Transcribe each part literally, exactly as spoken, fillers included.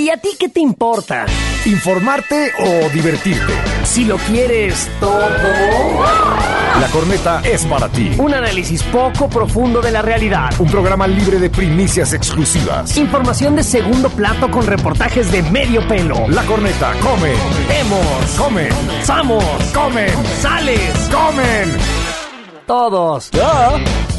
¿Y a ti qué te importa? ¿Informarte o divertirte? Si lo quieres todo. La Corneta es para ti. Un análisis poco profundo de la realidad. Un programa libre de primicias exclusivas. Información de segundo plato con reportajes de medio pelo. La Corneta come. Vemos. Comen. Samos. Comen. Sales. Comen. Todos. ¡Ah!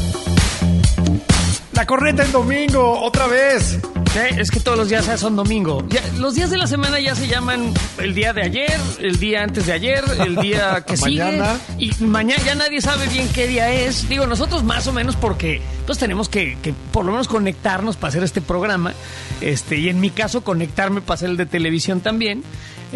La Corneta en domingo, otra vez. Sí, es que todos los días son domingo. Ya, los días de la semana ya se llaman el día de ayer, el día antes de ayer, el día que sigue. Mañana. Y mañana ya nadie sabe bien qué día es. Digo, nosotros más o menos porque pues tenemos que, que por lo menos conectarnos para hacer este programa. Este, y en mi caso, conectarme para hacer el de televisión también.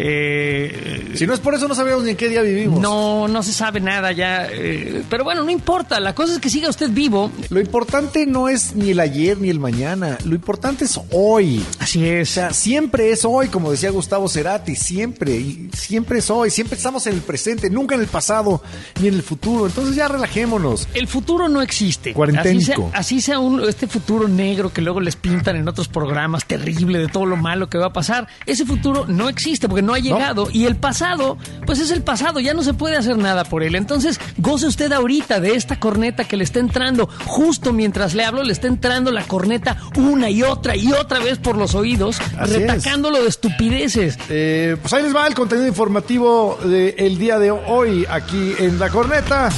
Eh, si no es por eso, no sabemos ni en qué día vivimos. No, no se sabe nada ya. Eh, pero bueno, no importa. La cosa es que siga usted vivo. Lo importante no es ni el ayer ni el mañana. Lo importante es hoy. Así es. O sea, siempre es hoy, como decía Gustavo Cerati. Siempre. Y siempre es hoy. Siempre estamos en el presente. Nunca en el pasado ni en el futuro. Entonces ya relajémonos. El futuro no existe. Cuarenténico. Así sea, así sea un, este futuro negro que luego les pintan en otros programas, terrible de todo lo malo que va a pasar. Ese futuro no existe porque no ha llegado. ¿No? Y el pasado, pues es el pasado, ya no se puede hacer nada por él. Entonces, goce usted ahorita de esta corneta que le está entrando, justo mientras le hablo, le está entrando la corneta una y otra y otra vez por los oídos, así retacándolo es. de estupideces. Eh, pues ahí les va el contenido informativo del día de hoy, aquí en La Corneta.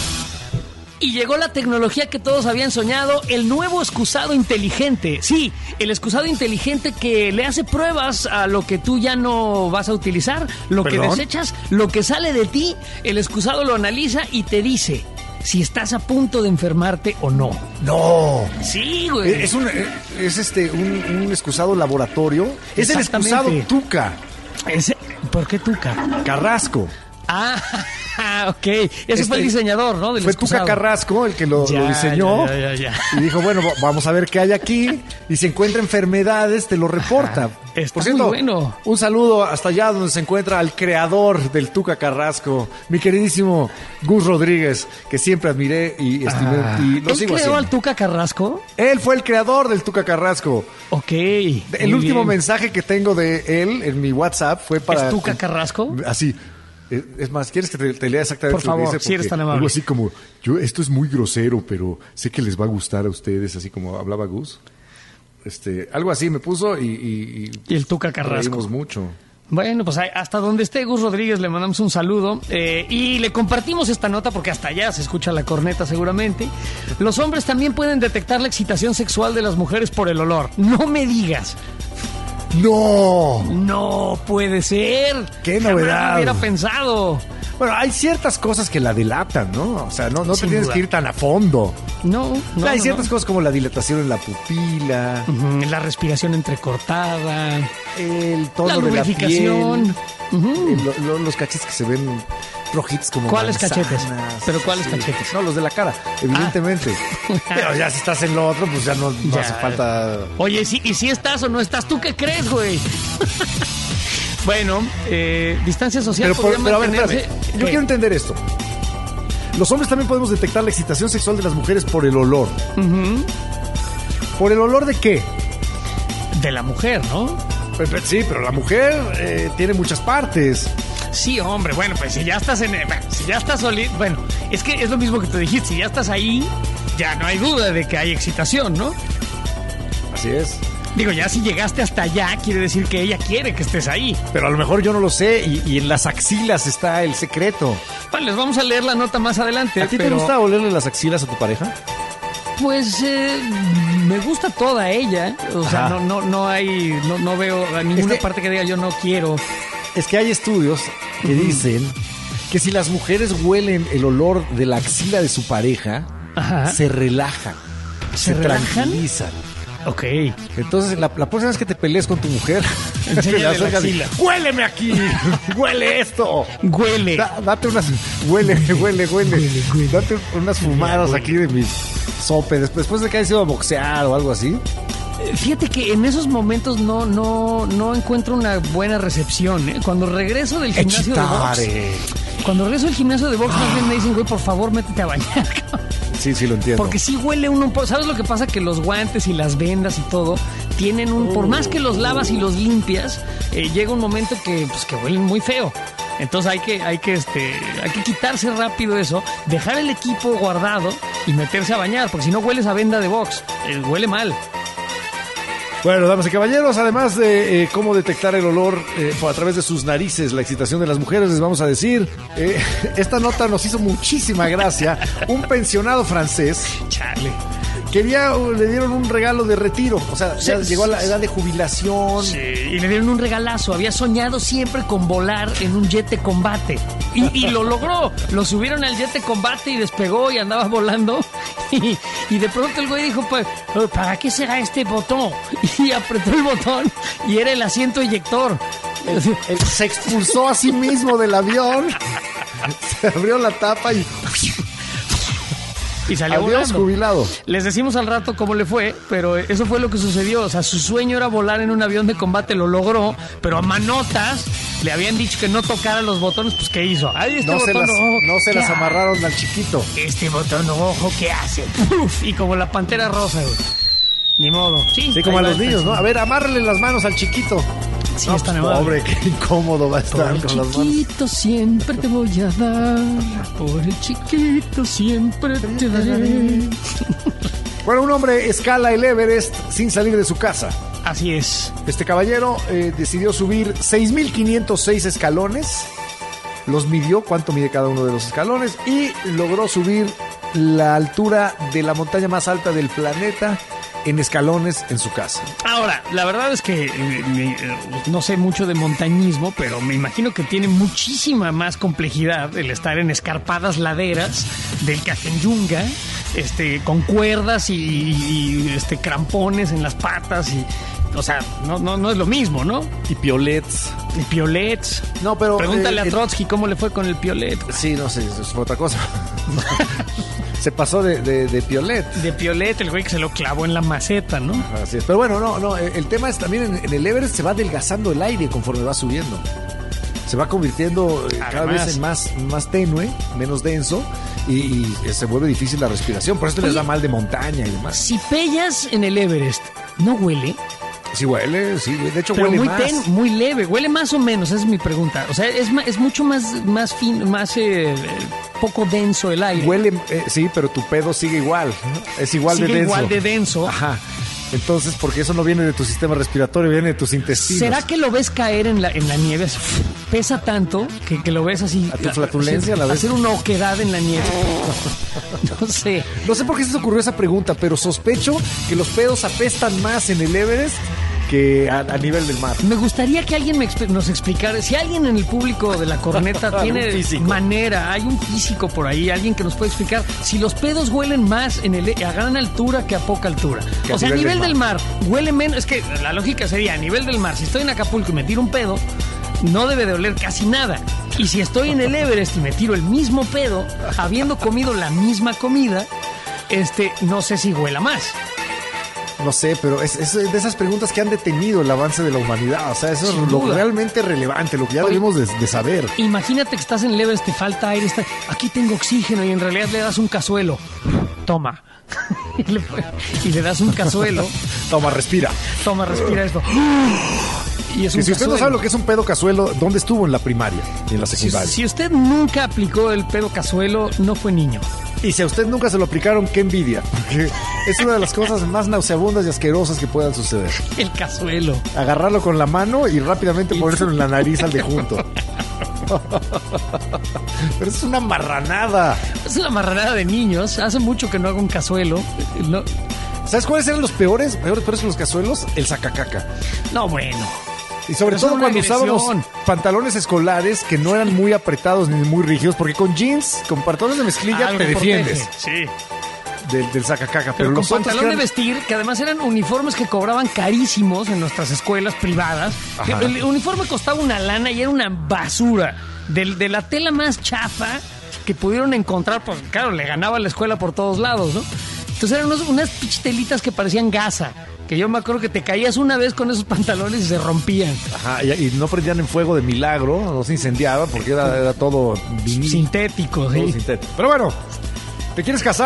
Y llegó la tecnología que todos habían soñado, el nuevo excusado inteligente. Sí, el excusado inteligente que le hace pruebas a lo que tú ya no vas a utilizar, lo ¿Perdón? que desechas, lo que sale de ti, el excusado lo analiza y te dice si estás a punto de enfermarte o no. No. Sí, güey. Es un, es este, un, un excusado laboratorio. Es el excusado Tuca. Ese, ¿por qué Tuca? Carrasco. Ah, ok. Ese este, fue el diseñador, ¿no? Del fue excusado. Tuca Carrasco el que lo, ya, lo diseñó. Ya, ya, ya, ya. Y dijo, bueno, vamos a ver qué hay aquí. Y si encuentra enfermedades, te lo reporta. Ajá, está Por cierto, muy bueno. Un saludo hasta allá donde se encuentra el creador del Tuca Carrasco, mi queridísimo Gus Rodríguez, que siempre admiré y estimé. Ah, y lo ¿Él sigo creó haciendo. al Tuca Carrasco? Él fue el creador del Tuca Carrasco. Ok. El último bien. mensaje que tengo de él en mi WhatsApp fue para... ¿Es Tuca Carrasco? Así. Es más, ¿quieres que te, te lea exactamente Por favor, lo que dice? si eres tan amable. Algo así como, yo, esto es muy grosero, pero sé que les va a gustar a ustedes, así como hablaba Gus. Este, algo así me puso y... Y, y el Tuca Carrasco. Reímos mucho. Bueno, pues hasta donde esté Gus Rodríguez le mandamos un saludo eh, y le compartimos esta nota porque hasta allá se escucha la corneta seguramente. Los hombres también pueden detectar la excitación sexual de las mujeres por el olor. No me digas. ¡No! No puede ser. ¡Qué novedad! Jamás lo hubiera pensado. Bueno, hay ciertas cosas que la delatan, ¿no? O sea, no, no te tienes duda. que ir tan a fondo. No, no. O sea, hay no, ciertas no. cosas como la dilatación en la pupila, uh-huh, la respiración entrecortada, el tono la de la lubrificación. piel, Uh-huh. lo, lo, los cachetes que se ven rojitos como ¿Cuáles manzanas, cachetes? ¿Pero cuáles sí. cachetes? No, los de la cara, evidentemente. Ah. Pero ya si estás en lo otro, pues ya no, no ya. hace falta... Oye, ¿sí, ¿y si estás o no estás? ¿Tú qué crees, güey? Bueno, eh, distancia social pero, por, pero a ver, mantenerse... espérame. Yo quiero entender esto. Los hombres también podemos detectar la excitación sexual de las mujeres por el olor. Uh-huh. ¿Por el olor de qué? De la mujer, ¿no? Sí, pero la mujer eh, tiene muchas partes. Sí, hombre, bueno, pues si ya estás en... Bueno, si ya estás sólido... Bueno, es que es lo mismo que te dijiste. Si ya estás ahí, ya no hay duda de que hay excitación, ¿no? Así es. Digo, ya si llegaste hasta allá, quiere decir que ella quiere que estés ahí. Pero a lo mejor yo no lo sé y, y en las axilas está el secreto. Vale, les vamos a leer la nota más adelante. ¿A ti pero... te gusta olerle las axilas a tu pareja? Pues eh, me gusta toda ella. O sea, no, no, no hay... No, no veo a ninguna que, parte que diga yo no quiero. Es que hay estudios que uh-huh. dicen que si las mujeres huelen el olor de la axila de su pareja, Ajá. se relajan. ¿Se, ¿Se tranquilizan. Ok. Entonces, la, la próxima vez que te pelees con tu mujer, enséñale la axila. ¡Huéleme aquí! ¡Huele esto! ¡Huele! Da, date unas... Huele, huele, huele. huele, huele. Date unas fumadas aquí de mi sope. Después de que hayas ido a boxear o algo así. Fíjate que en esos momentos no, no, no encuentro una buena recepción, ¿eh? Cuando regreso del gimnasio de box... Cuando regreso del gimnasio de box, ah. más bien me dicen, güey, por favor, métete a bañar. Sí, sí lo entiendo. Porque sí huele uno un poco. ¿Sabes lo que pasa? Que los guantes y las vendas y todo tienen un... Uh. Por más que los lavas y los limpias, eh, llega un momento que, pues, que huelen muy feo. Entonces hay que, hay que, este, hay que quitarse rápido eso, dejar el equipo guardado y meterse a bañar, porque si no hueles a venda de box, eh, huele mal. Bueno, damas y caballeros, además de eh, cómo detectar el olor eh, a través de sus narices, la excitación de las mujeres, les vamos a decir, eh, esta nota nos hizo muchísima gracia. Un pensionado francés, chale, quería, le dieron un regalo de retiro, o sea, ya sí, llegó a la edad de jubilación. Sí, y le dieron un regalazo. Había soñado siempre con volar en un jet de combate. Y, y lo logró. Lo subieron al jet de combate y despegó y andaba volando. Y, y de pronto el güey dijo, pues, ¿para qué será este botón? Y apretó el botón y era el asiento eyector. Él, él se expulsó a sí mismo del avión. Se abrió la tapa y... Y salió Adiós, volando. Jubilado. Les decimos al rato cómo le fue, pero eso fue lo que sucedió. O sea, su sueño era volar en un avión de combate, lo logró, pero a manotas le habían dicho que no tocara los botones, pues ¿qué hizo? Ay, este no botón se las, rojo, no se las amarraron al chiquito. Este botón rojo, ¿qué hace? Uf, y como la pantera rosa, güey. Ni modo. Sí, sí, como a los niños, ¿no? A ver, amárrele las manos al chiquito. Sí, no, está pues, pobre, qué incómodo va a estar por con el las manos. chiquito siempre te voy a dar, por el chiquito siempre te daré. Bueno, un hombre escala el Everest sin salir de su casa. Así es. Este caballero eh, decidió subir seis mil quinientos seis escalones, los midió, cuánto mide cada uno de los escalones, y logró subir la altura de la montaña más alta del planeta en escalones en su casa. Ahora, la verdad es que eh, me, eh, no sé mucho de montañismo, pero me imagino que tiene muchísima más complejidad el estar en escarpadas laderas del Cajenyunga, este, con cuerdas y, y este, crampones en las patas y... O sea, no, no, no es lo mismo, ¿no? Y piolets. Y piolets. No, pero... Pregúntale eh, a Trotsky cómo le fue con el piolet. Sí, no sé, eso es otra cosa. Se pasó de, de, de piolet. De piolet, el güey que se lo clavó en la maceta, ¿no? Así es. Pero bueno, no, no, el tema es también en, en el Everest se va adelgazando el aire conforme va subiendo. Se va convirtiendo eh, cada Además, vez en más, más tenue, menos denso, y, y se vuelve difícil la respiración. Por eso te les da mal de montaña y demás. Si pellas en el Everest, ¿no huele? Sí huele, sí, de hecho pero huele muy más. Ten, muy leve, huele más o menos, esa es mi pregunta. O sea, es, es mucho más, más fino, más eh, poco denso el aire. Huele, eh, sí, pero tu pedo sigue igual, ¿no? Es igual sigue de denso. igual de denso. Ajá. Entonces, porque eso no viene de tu sistema respiratorio, viene de tus intestinos. ¿Será que lo ves caer en la, en la nieve? Así, pesa tanto que, que lo ves así. A tu flatulencia, hacer, la ves. Hacer una oquedad en la nieve. No sé. No sé por qué se te ocurrió esa pregunta, pero sospecho que los pedos apestan más en el Everest que a, a nivel del mar. Me gustaría que alguien me expl- nos explicara, si alguien en el público de la corneta tiene manera, hay un físico por ahí, alguien que nos puede explicar si los pedos huelen más en el, a gran altura que a poca altura. Que o a sea, a nivel nivel del del mar. mar huele menos, es que la lógica sería a nivel del mar, si estoy en Acapulco y me tiro un pedo, no debe de oler casi nada. Y si estoy en el Everest y me tiro el mismo pedo, habiendo comido la misma comida, este, no sé si huela más. No sé, pero es, es de esas preguntas que han detenido el avance de la humanidad. O sea, eso Sin es lo duda. realmente relevante, lo que ya Oye, debemos de, de saber. Imagínate que estás en el Everest, te falta aire, está, aquí tengo oxígeno y en realidad le das un cazuelo. Toma. y, le, y le das un cazuelo. Toma, respira. Toma, respira esto. Y es Que un si usted cazuelo. no sabe lo que es un pedo cazuelo, ¿dónde estuvo en la primaria y en la Si, secundaria? si usted nunca aplicó el pedo cazuelo, no fue niño. Y si a usted nunca se lo aplicaron, qué envidia. Porque es una de las cosas más nauseabundas y asquerosas que puedan suceder. El cazuelo. Agarrarlo con la mano y rápidamente ponérselo en la nariz al de junto. Pero es una marranada. Es una marranada de niños. Hace mucho que no hago un cazuelo. No, ¿Sabes cuáles eran los peores? Peores, peores que los cazuelos, el sacacaca. no bueno. Y sobre Es todo una cuando agresión. usábamos pantalones escolares que no eran muy apretados ni muy rígidos, porque con jeans, con pantalones de mezclilla Algo te defiendes protege, Sí. del, del sacacaca. Pero, Pero, con los otros pantalón que de eran- vestir, que además eran uniformes que cobraban carísimos en nuestras escuelas privadas. Que Ajá. el uniforme costaba una lana y era una basura. De, de la tela más chafa que pudieron encontrar, pues claro, le ganaba a la escuela por todos lados, ¿no? Entonces eran unos- unas pichtelitas que parecían gasa. Que yo me acuerdo que te caías una vez con esos pantalones y se rompían. Ajá, y, y no prendían en fuego de milagro, no se incendiaba porque era, era todo vinil. Sintéticos, todo sí. sintético. Pero bueno, ¿te quieres casar?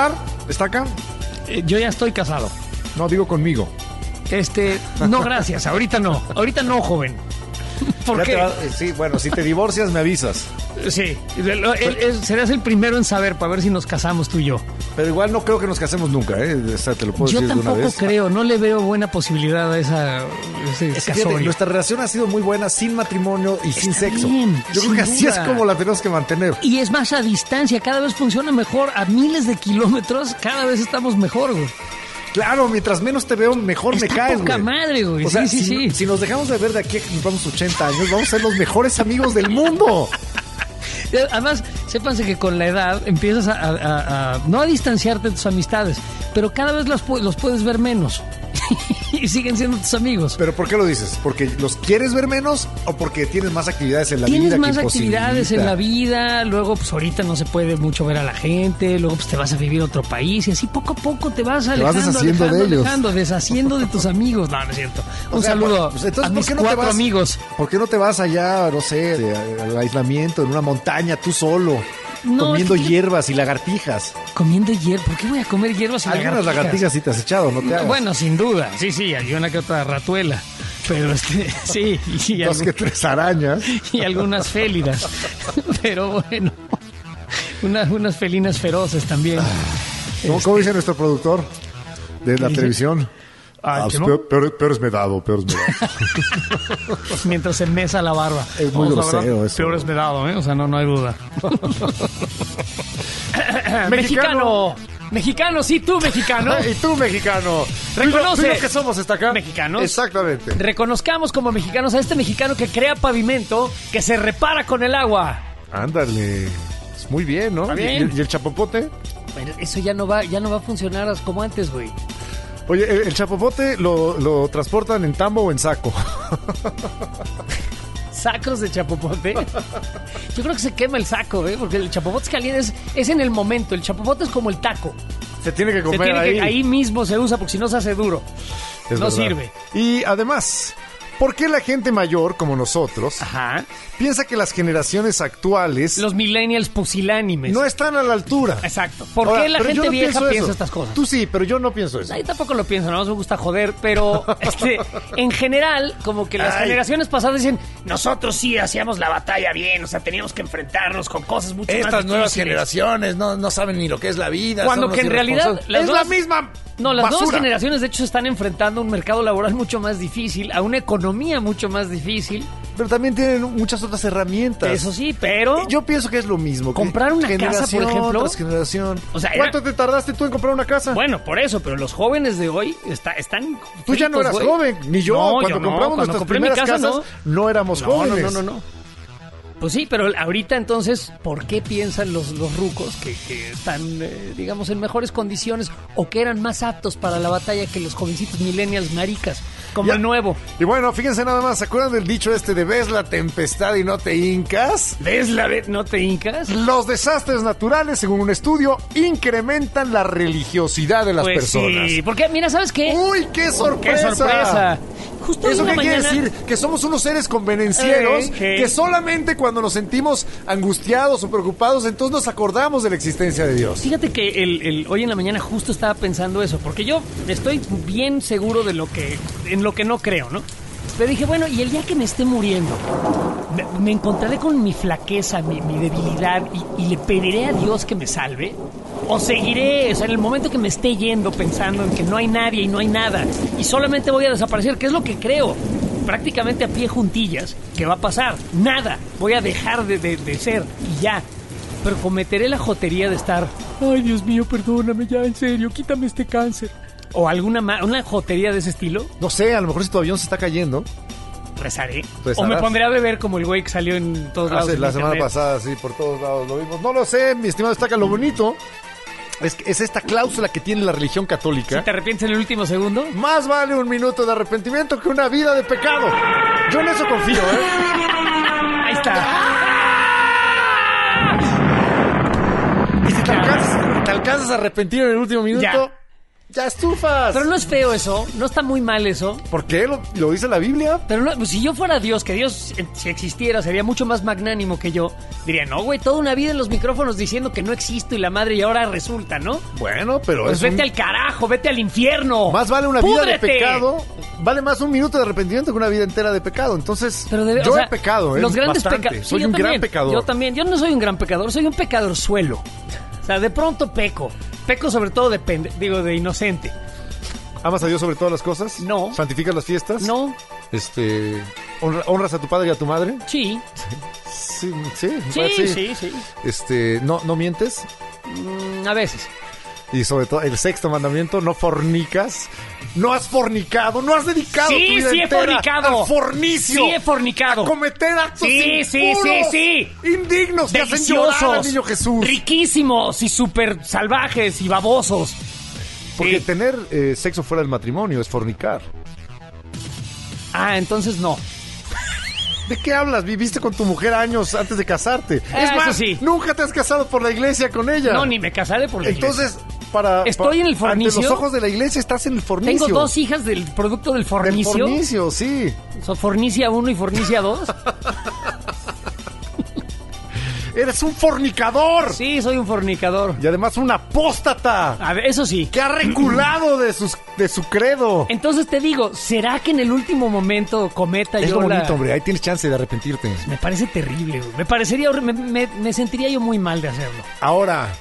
¿Está acá? Eh, yo ya estoy casado. No, digo conmigo. Este, no, gracias. Ahorita no. Ahorita no, joven. ¿Por Ya qué? te va- eh, sí, bueno, si te divorcias me avisas. Sí. Él, él- él- serás el primero en saber para ver si nos casamos tú y yo. Pero igual no creo que nos casemos nunca, ¿eh? O sea, te lo puedo Yo decir de una tampoco vez. creo. No le veo buena posibilidad a esa, ese Es que fíjate, casorio. nuestra relación ha sido muy buena sin matrimonio y sin Está sexo. bien, Yo sin creo que así duda. es como la tenemos que mantener. Y es más a distancia, cada vez funciona mejor, a miles de kilómetros, cada vez estamos mejor, güey. Claro, mientras menos te veo, mejor me Está caes, poca güey. madre, güey. O sea, sí, sí, si, sí. si nos dejamos de ver de aquí a que nos vamos ochenta años, vamos a ser los mejores amigos del mundo. Además, sépanse que con la edad empiezas a, a- a- a- no a distanciarte de tus amistades, pero cada vez los, pu- los puedes ver menos. Y siguen siendo tus amigos. ¿Pero por qué lo dices? ¿Porque los quieres ver menos o porque tienes más actividades en la vida? Tienes que más actividades en imposibilita? la vida, luego pues ahorita no se puede mucho ver a la gente, luego pues te vas a vivir a otro país y así poco a poco te vas vas alejando, deshaciendo alejando, de ellos. alejando, deshaciendo de tus amigos. No, no es cierto. O Un sea, saludo pues, entonces, a ¿por mis qué no te cuatro vas? amigos. ¿Por qué no te vas allá, no sé, de- al aislamiento, en una montaña, tú solo, No, comiendo es que- hierbas y lagartijas? Comiendo hierbas. ¿Por qué voy a comer hierbas y Algunas lagartijas sí te has echado, no te hagas. Bueno, sin duda. Sí, sí, hay una que otra ratuela. Pero este, sí, y, Dos algún- que tres arañas. y algunas félidas. Pero bueno, unas, unas felinas feroces también. ¿Cómo, cómo dice nuestro productor de la dice? televisión? Ah, Ah, ¿qué no? peor, peor- peor es me dado, peor es me dado. Mientras se mesa la barba. Es muy Vamos a grosero ver, eso. Peor es vedado, ¿eh? O sea, no, no hay duda. Mexicano. Mexicano. Mexicano, sí, tú, mexicano. Y tú, mexicano. Reconoce. ¿Tú y yo que somos hasta acá? Mexicanos. Exactamente. Reconozcamos como mexicanos a este mexicano que crea pavimento, que se repara con el agua. Ándale. Es muy bien, ¿no? Está ¿Y- bien. ¿Y, el chapopote? Pero eso ya no va, ya no va a funcionar como antes, güey. Oye, el, el chapopote lo, lo transportan en tambo o en saco. Sacos de chapopote. Yo creo que se quema el saco, ¿eh? Porque el chapopote es caliente, es, es en el momento. El chapopote es como el taco. Se tiene que Se comer tiene ahí. que, ahí mismo se usa porque si no se hace duro. Es no verdad. sirve. Y además, ¿por qué la gente mayor, como nosotros, Ajá. piensa que las generaciones actuales Los millennials pusilánimes. no están a la altura? Exacto. ¿Por Ahora, qué la pero yo gente no vieja pienso piensa eso. estas cosas? Tú sí, pero yo no pienso eso. Ahí tampoco lo pienso, no me gusta joder, pero este, en general, como que las Ay. generaciones pasadas dicen, nosotros sí hacíamos la batalla bien, o sea, teníamos que enfrentarnos con cosas mucho más Estas nuevas difíciles. generaciones no, no saben ni lo que es la vida. Cuando son que unos en realidad irresponsables. las es nuevas- la misma No, las nuevas basura. generaciones de hecho se están enfrentando a un mercado laboral mucho más difícil, a una economía mucho más difícil. Pero también tienen muchas otras herramientas. Eso sí, pero Yo pienso que es lo mismo. que Comprar una casa, por generación ejemplo. tras generación. O sea, ¿Cuánto era- te tardaste tú en comprar una casa? bueno, por eso, pero los jóvenes de hoy está, están Tú ya no fritos, eras güey. joven, ni yo. No, Cuando yo no. compramos Cuando nuestras compré mi primeras casa, casas, no, éramos No, jóvenes. no, no, no, no. Pues sí, pero ahorita entonces, ¿por qué piensan los, los rucos que, que están, eh, digamos, en mejores condiciones o que eran más aptos para la batalla que los jovencitos millennials maricas, como Ya. el nuevo? Y bueno, fíjense nada más, ¿se acuerdan del dicho este de ves la tempestad y no te hincas? ¿Ves la vez? ¿No te hincas? Los desastres naturales, según un estudio, incrementan la religiosidad de las Pues personas. sí, porque mira, ¿sabes qué? ¡Uy, qué sorpresa! ¡Qué sorpresa! Justo hoy ¿Eso en la qué quiere mañana- decir? Que somos unos seres convenencieros Eh, eh. que solamente cuando nos sentimos angustiados o preocupados, entonces nos acordamos de la existencia de Dios. Fíjate que el, el- hoy en la mañana justo estaba pensando eso, porque yo estoy bien seguro de lo que, en lo que no creo, ¿no? Pero dije, bueno, y el día que me esté muriendo, me, me encontraré con mi flaqueza, mi, mi debilidad, y, y le pediré a Dios que me salve, o seguiré, o sea, en el momento que me esté yendo pensando en que no hay nadie y no hay nada, y solamente voy a desaparecer, que es lo que creo, prácticamente a pie juntillas, que va a pasar, nada, voy a dejar de, de- de ser, y ya. Pero cometeré la jotería de estar, ay Dios mío, perdóname ya, en serio, quítame este cáncer. O alguna ma- una jotería de ese estilo, No sé, a lo mejor si tu avión se está cayendo. rezaré. Rezarás. O me pondré a beber como el güey que salió en todos lados. Hace en la semana internet. pasada, sí, por todos lados lo vimos. No lo sé, mi estimado Estaca, lo bonito es, que es esta cláusula que tiene la religión católica. Si te arrepientes en el último segundo. Más vale un minuto de arrepentimiento que una vida de pecado. Yo en eso confío, ¿eh? Ahí está. Y si te alcanzas, te alcanzas a arrepentir en el último minuto, Ya. Ya estufas. Pero no es feo eso, no está muy mal eso. ¿Por qué? ¿Lo, lo dice la Biblia? Pero no, pues si yo fuera Dios, que Dios, eh, si existiera, sería mucho más magnánimo que yo. Diría, no, güey, toda una vida en los micrófonos diciendo que no existo y la madre y ahora resulta, ¿no? Bueno, pero Pues es vete un- al carajo, vete al infierno. Más vale una vida de ¡Púdrete! pecado. Vale más un minuto de arrepentimiento que una vida entera de pecado. Entonces, Pero debe- yo o sea, he pecado, ¿eh? Los grandes Bastante. pecados. Soy un gran pecador. Yo también. Yo no soy un gran pecador, soy un pecadorzuelo. O sea, de pronto peco. Peco sobre todo de pende, digo, de inocente. ¿Amas a Dios sobre todas las cosas? No. ¿Santificas las fiestas? No, Este, honra- ¿honras a tu padre y a tu madre? sí. Sí, sí, Sí, sí. sí, sí. Este, ¿no, no mientes? Mm, a veces. Y sobre todo, el sexto mandamiento, no fornicas. No has fornicado, no has dedicado Sí, tu vida sí he entera fornicado. al fornicio. Sí he fornicado. A cometer actos Sí, sí, impuros, sí, sí. indignos que hacen llorar al Deliciosos, niño Jesús. riquísimos y súper salvajes y babosos. Porque Sí. tener eh, sexo fuera del matrimonio es fornicar. Ah, entonces no. ¿De qué hablas? Viviste con tu mujer años antes de casarte. Ah, es más, eso sí. nunca te has casado por la iglesia con ella. No, ni me casaré por la Entonces, para, Estoy pa- en el fornicio. ante los ojos de la iglesia estás en el fornicio. Tengo dos hijas del producto del Del fornicio. fornicio, sí. So, Fornicia uno y Fornicia dos. Eres un fornicador. Sí, soy un fornicador. Y además un apóstata. A ver, eso sí. Que ha reculado de, sus, de su credo. Entonces te digo, ¿será que en el último momento cometa Es yo lo la... bonito, hombre. Ahí tienes chance de arrepentirte. Me parece terrible, güey. Me parecería... horri- Me, me- me sentiría yo muy mal de hacerlo. Ahora,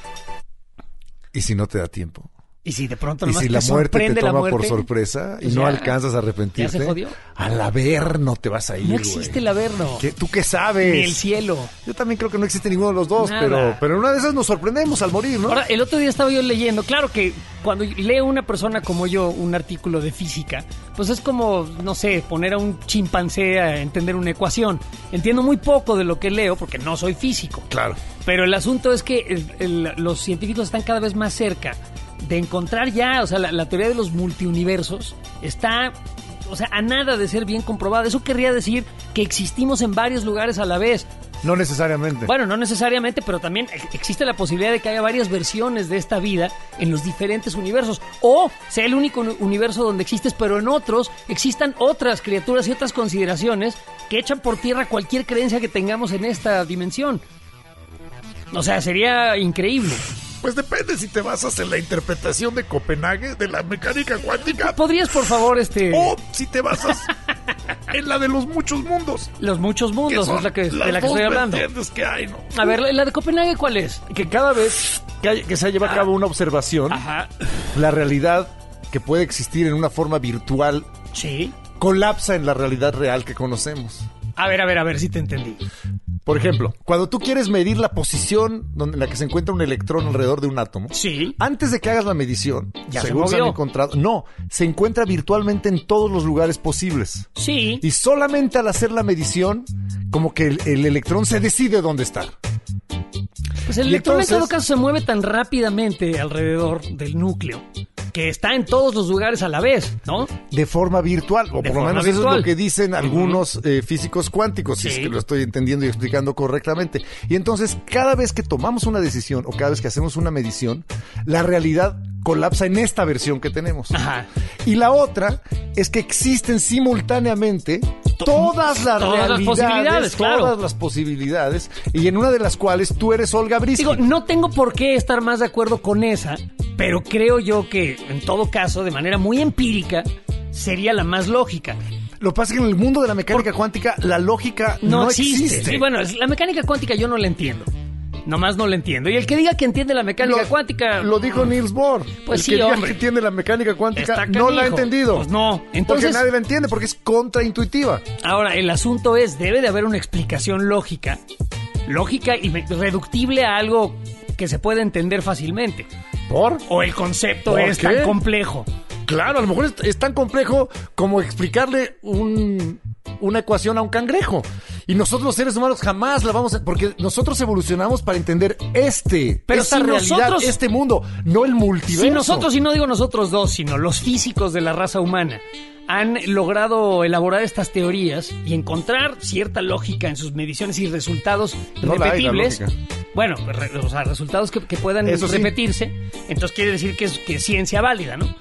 ¿y si no te da tiempo? Y si de pronto Y nomás si te la muerte te sorprende la toma muerte, por sorpresa y pues no ya- alcanzas a arrepentirte, ya se jodió. al averno te vas a ir, No güey. existe el averno. ¿Qué- ¿Tú qué sabes? Ni el cielo. Yo también creo que no existe ninguno de los dos, Nada. pero, pero en una de esas nos sorprendemos al morir, ¿no? Ahora, el otro día estaba yo leyendo, claro que cuando leo una persona como yo un artículo de física, pues es como, no sé, poner a un chimpancé a entender una ecuación. Entiendo muy poco de lo que leo porque no soy físico. Claro. Pero el asunto es que el- el- los científicos están cada vez más cerca de encontrar ya, o sea, la, la teoría de los multiuniversos está, o sea, a nada de ser bien comprobada. Eso querría decir que existimos en varios lugares a la vez. No necesariamente. Bueno, no necesariamente, pero también existe la posibilidad de que haya varias versiones de esta vida en los diferentes universos. O sea el único uni- universo donde existes, pero en otros existan otras criaturas y otras consideraciones que echan por tierra cualquier creencia que tengamos en esta dimensión. O sea, sería increíble. Pues depende si te basas en la interpretación de Copenhague de la mecánica cuántica ¿Podrías, por favor, este... o si te basas en la de los muchos mundos. Los muchos mundos, es la que, de la que estoy hablando. que hay, ¿no? A ver, la, la de Copenhague, ¿cuál es? Que cada vez que, hay- que se lleva a cabo una observación, Ajá. la realidad que puede existir en una forma virtual Sí. colapsa en la realidad real que conocemos. A ver, a ver, a ver si te entendí. Por ejemplo, cuando tú quieres medir la posición donde, en la que se encuentra un electrón alrededor de un átomo, Sí. antes de que hagas la medición, Ya se según se, han movió. encontrado, no, se encuentra virtualmente en todos los lugares posibles. Sí. Y solamente al hacer la medición, como que el, el electrón se decide dónde está. Pues el Y electrón en entonces- todo caso se mueve tan rápidamente alrededor del núcleo que está en todos los lugares a la vez, ¿no? De forma virtual, o De por lo forma menos eso es virtual. lo que dicen algunos eh, físicos cuánticos, si Sí. es que lo estoy entendiendo y explicando correctamente. Y entonces, cada vez que tomamos una decisión o cada vez que hacemos una medición, la realidad colapsa en esta versión que tenemos. Ajá. Y la otra es que existen simultáneamente todas las todas las realidades, posibilidades, claro. todas las posibilidades, y en una de las cuales tú eres Olga Brisky. Digo, no tengo por qué estar más de acuerdo con esa, pero creo yo que en todo caso, de manera muy empírica, sería la más lógica. Lo que pasa es que en el mundo de la mecánica cuántica la lógica no, No, existe. existe. Sí, bueno, es- la mecánica cuántica yo no la entiendo. Nomás no la entiendo. Y el que diga que entiende la mecánica Lo- cuántica... Lo dijo Niels Bohr. Pues el sí, que diga hombre. que entiende la mecánica cuántica Está no la ha canijo. entendido. Pues no. Porque Entonces, nadie la entiende, porque es contraintuitiva. ahora, el asunto es, debe de haber una explicación lógica. Lógica y me- reductible a algo que se puede entender fácilmente. ¿Por? O el concepto ¿Por es qué? tan complejo. Claro, a lo mejor es, es tan complejo como explicarle un, una ecuación a un cangrejo. Y nosotros los seres humanos jamás la vamos a... Porque nosotros evolucionamos para entender este, Pero esta si realidad, nosotros- este mundo, no el multiverso. Si nosotros, y no digo nosotros dos, sino los físicos de la raza humana, han logrado elaborar estas teorías y encontrar cierta lógica en sus mediciones y resultados No la hay, la repetibles. lógica. Bueno, re- o sea, resultados que, que puedan Eso sí. repetirse, entonces quiere decir que es, que es ciencia válida, ¿no?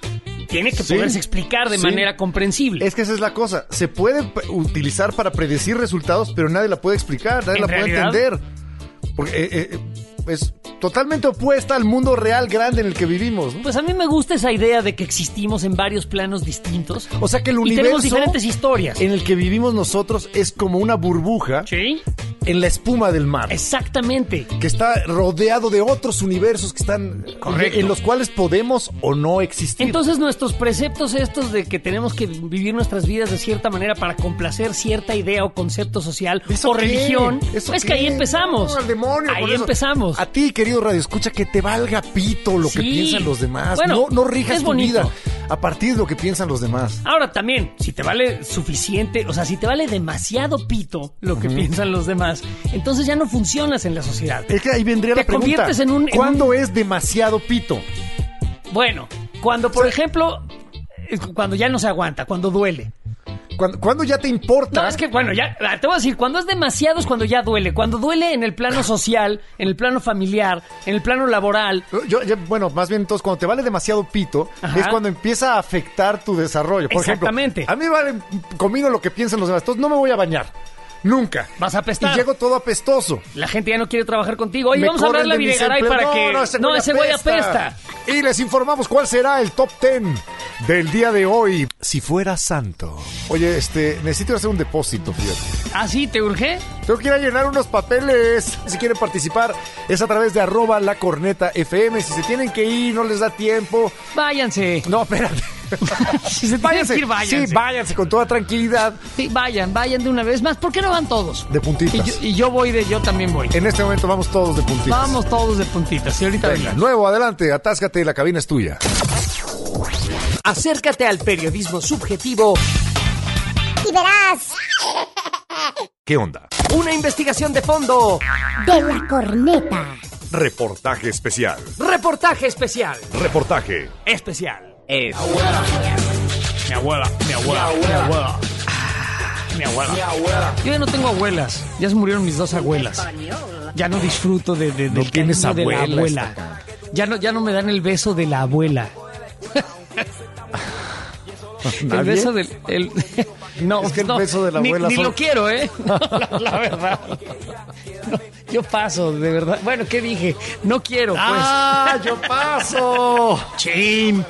tiene que Sí. poderse explicar de Sí. manera comprensible. Es que esa es la cosa. Se puede p- utilizar para predecir resultados, pero nadie la puede explicar, nadie ¿En la puede realidad? entender. Porque eh, eh, es totalmente opuesta al mundo real grande en el que vivimos, ¿no? Pues a mí me gusta esa idea de que existimos en varios planos distintos. O sea que el y universo tenemos diferentes historias. en el que vivimos nosotros es como una burbuja ¿Sí? en la espuma del mar. Exactamente. Que está rodeado de otros universos que están Correcto. en los cuales podemos o no existir. Entonces nuestros preceptos estos de que tenemos que vivir nuestras vidas de cierta manera para complacer cierta idea o concepto social ¿Eso o qué? religión, ¿Eso es qué? que ahí empezamos. No, al demonio ahí con eso. empezamos. A ti, querido Radio Escucha, que te valga pito lo que Sí. piensan los demás. Bueno, no, no rijas es tu bonito. vida a partir de lo que piensan los demás. Ahora también, si te vale suficiente, o sea, si te vale demasiado pito lo que piensan los demás, entonces ya no funcionas en la sociedad. Es que ahí vendría Te la pregunta. conviertes en un- en ¿Cuándo un- es demasiado pito? Bueno, cuando por ejemplo, eh, cuando ya no se aguanta, cuando duele. ¿Cuándo, cuándo ya te importa? No, es que bueno, ya ah, te voy a decir, cuando es demasiado es cuando ya duele. Cuando duele en el plano social, en el plano familiar, en el plano laboral. Yo, yo- bueno, más bien entonces cuando te vale demasiado pito Ajá. es cuando empieza a afectar tu desarrollo. Por Exactamente. ejemplo, a mí vale conmigo lo que piensan los demás. Entonces no me voy a bañar. Nunca. Vas a apestar. Y llego todo apestoso. La gente ya no quiere trabajar contigo. Oye, Me vamos a corren hablarle a de mi Videgaray empleo. para que... No, no, ese no, güey ese güey apesta. apesta. Y les informamos cuál será el top ten del día de hoy. Si fuera santo. Oye, este, necesito hacer un depósito, fíjate. ¿Ah, sí? ¿Te urge? Tengo que ir a llenar unos papeles. Si quieren participar, es a través de arroba la corneta F M. Si se tienen que ir, no les da tiempo. Váyanse. No, espérate. Si se tienen váyanse. que ir, váyanse. Sí, váyanse con toda tranquilidad. Sí, vayan, vayan de una vez más. ¿Por qué no van todos? De puntitas. Y yo, y yo voy de... Yo también voy. En este momento vamos todos de puntitas. Vamos todos de puntitas. Y ahorita Venga, venga. nuevo, adelante, atáscate, la cabina es tuya. Acércate al periodismo subjetivo. Y verás ¿Qué onda? Una investigación de fondo. de la corneta. Reportaje especial. Reportaje especial. Reportaje. Especial. Es... Mi abuela, mi abuela, mi abuela. Ah, Mi abuela. Yo ya no tengo abuelas. Ya se murieron mis dos abuelas. Ya no disfruto de, de, del tienes cariño de la abuela, abuela. esta Ya no, ya no me dan el beso de la abuela. El ¿Nadie? beso del... el- no, Es que el no, beso de la ni- abuela Ni, son- lo quiero, ¿eh? la, la verdad. No, yo paso, de verdad. Bueno, ¿qué dije? No quiero, pues. ¡Ah, yo paso! ¡Chin!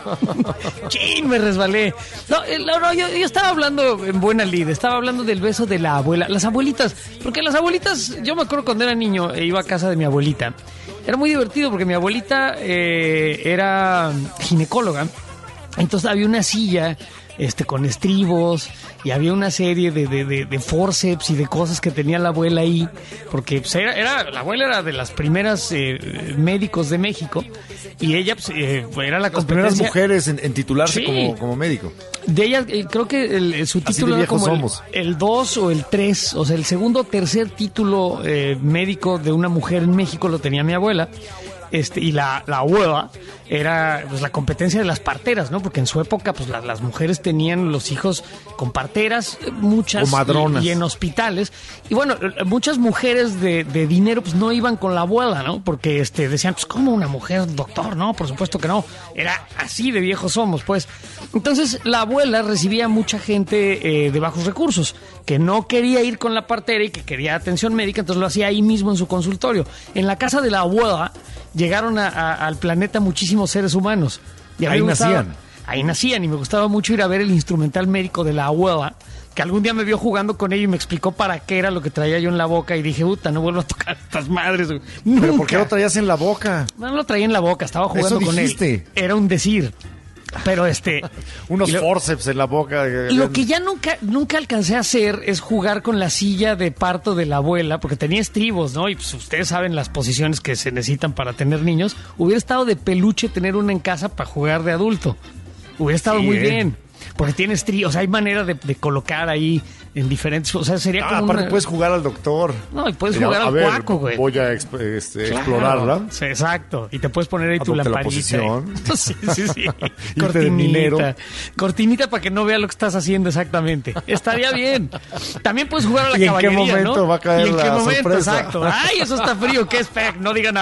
¡Chin! Me resbalé. No, eh, no, no, yo, yo estaba hablando en buena lid, estaba hablando del beso de la abuela. Las abuelitas, porque las abuelitas, yo me acuerdo cuando era niño e iba a casa de mi abuelita. Era muy divertido porque mi abuelita eh, era ginecóloga. Entonces había una silla este, con estribos y había una serie de, de, de, de forceps y de cosas que tenía la abuela ahí, porque pues, era, era, la abuela era de las primeras eh, médicos de México y ella pues, eh, era la Las primeras competencia mujeres en, en titularse Sí. como, como médico. de ella. eh, creo que el, el- su Así título de era como viejos el- somos. el dos o el tres, o sea, el segundo o tercer título eh, médico de una mujer en México lo tenía mi abuela. Este, y la, la abuela era pues la competencia de las parteras, ¿no? Porque en su época, pues la- las mujeres tenían los hijos con parteras, eh, muchas, Comadronas. y, y en hospitales. Y bueno, eh, muchas mujeres de, de dinero, pues no iban con la abuela, ¿no? Porque este, decían, pues, ¿cómo una mujer doctor? No, por supuesto que no. Era así de viejos somos, pues. Entonces, la abuela recibía mucha gente eh, de bajos recursos, que no quería ir con la partera y que quería atención médica, entonces lo hacía ahí mismo en su consultorio. En la casa de la abuela llegaron a- a- al planeta muchísimos seres humanos. Y a mí Ahí me gustaba- nacían. Ahí nacían y me gustaba mucho ir a ver el instrumental médico de la abuela, que algún día me vio jugando con ella y me explicó para qué era lo que traía yo en la boca y dije, puta, no vuelvo a tocar estas madres. güey". ¿Pero por qué Nunca. lo traías en la boca? No lo traía en la boca, estaba jugando Eso con dijiste. él. Era un decir. Pero este... Unos y lo- forceps en la boca. Lo que ya nunca, nunca alcancé a hacer es jugar con la silla de parto de la abuela, porque tenía estribos, ¿no? Y pues ustedes saben las posiciones que se necesitan para tener niños. Hubiera estado de peluche tener una en casa para jugar de adulto. Hubiera estado Sí, muy ¿eh? bien. Porque tiene estribos, o sea, hay manera de, de colocar ahí en diferentes... O sea, sería Ah, como aparte una- puedes jugar al doctor. No, y puedes Mira, jugar a al ver, cuaco, güey. Voy a exp- este, Claro. explorarla. Sí, exacto. Y te puedes poner ahí tu Adopte la lamparita. posición. Sí, sí, sí. Irte de minero. Cortinita para que no vea lo que estás haciendo exactamente. Estaría bien. También puedes jugar a la ¿Y en qué caballería, momento ¿no? va a caer ¿Y en qué la momento? sorpresa? Exacto. Ay, eso está frío. ¿Qué es? No diga nada.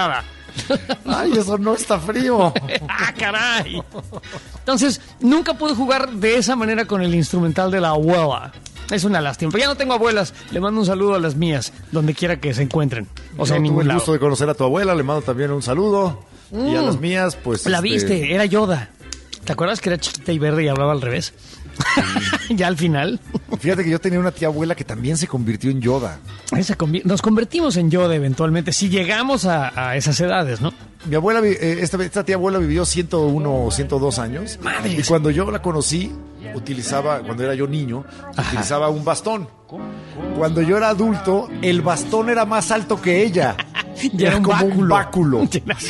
Ay, eso no está frío. ¡Ah, caray! Entonces, nunca pude jugar de esa manera con el instrumental de la abuela. Es una lástima. Pero ya no tengo abuelas. Le mando un saludo a las mías, donde quiera que se encuentren. O sea, Yo en tuve ningún el lado. gusto de conocer a tu abuela, le mando también un saludo. Mm. Y a las mías, pues... La este... viste, era Yoda. ¿Te acuerdas que era chiquita y verde y hablaba al revés? Sí. Ya al final. Fíjate que yo tenía una tía abuela que también se convirtió en Yoda. Esa convi- Nos convertimos en Yoda eventualmente, si llegamos a, a esas edades, ¿no? Mi abuela, eh, esta, esta tía abuela vivió ciento uno o ciento dos años. Madres. Y cuando yo la conocí, utilizaba, cuando era yo niño, Ajá. utilizaba un bastón. Cuando yo era adulto, el bastón era más alto que ella. Ya era un como báculo. un báculo.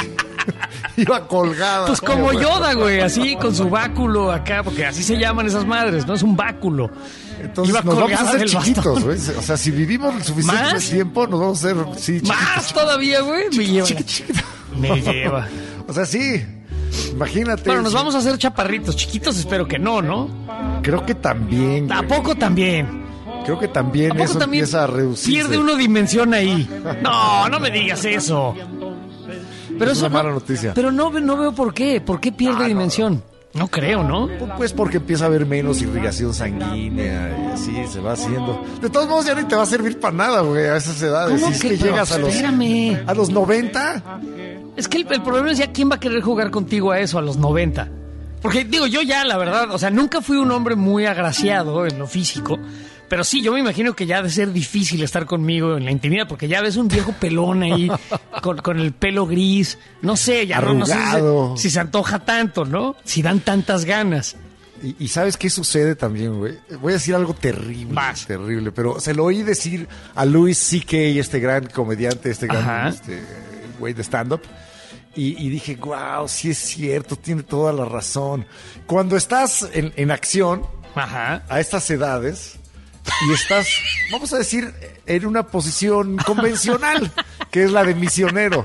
Iba colgada. Pues como Yoda, güey, así con su báculo acá, porque así se llaman esas madres, ¿no? Es un báculo. Entonces Iba nos vamos a colgada hacer del chiquitos, bastón. güey. O sea, si vivimos el suficiente ¿Más? tiempo, nos vamos a hacer, sí, chiquitos. Más todavía, güey. Me lleva. Chiquito, chiquito. Me lleva. O sea, sí. Imagínate. Bueno, nos sí. vamos a hacer chaparritos, chiquitos, espero que no, ¿no? Creo que también. ¿A güey. poco también? Creo que también ¿A poco eso también empieza a reducirse. pierde uno dimensión ahí? No, no me digas eso. Pero Es eso una no- mala noticia. Pero no, no veo por qué. ¿Por qué pierde Ah, no, dimensión? No. creo, ¿no? Pues porque empieza a haber menos irrigación sanguínea y así se va haciendo. De todos modos ya ni te va a servir para nada, güey, a esas edades. ¿Cómo Si es que? que Pero llegas a los, espérame. a los noventa. Es que el, el problema es ya quién va a querer jugar contigo a eso a los noventa. Porque digo, yo ya, la verdad, o sea, nunca fui un hombre muy agraciado en lo físico. Pero sí, yo me imagino que ya ha de ser difícil estar conmigo en la intimidad, porque ya ves un viejo pelón ahí, con, con el pelo gris. No sé, ya no, no sé Arrugado. si, si se antoja tanto, ¿no? Si dan tantas ganas. Y, y ¿sabes qué sucede también, güey? Voy a decir algo terrible, Vas. terrible, pero se lo oí decir a Louis C K, este gran comediante, este gran Ajá. este, güey de stand-up. Y, y dije, wow, sí es cierto, tiene toda la razón. Cuando estás en, en acción, Ajá. a estas edades, y estás, vamos a decir, en una posición convencional, que es la de misionero,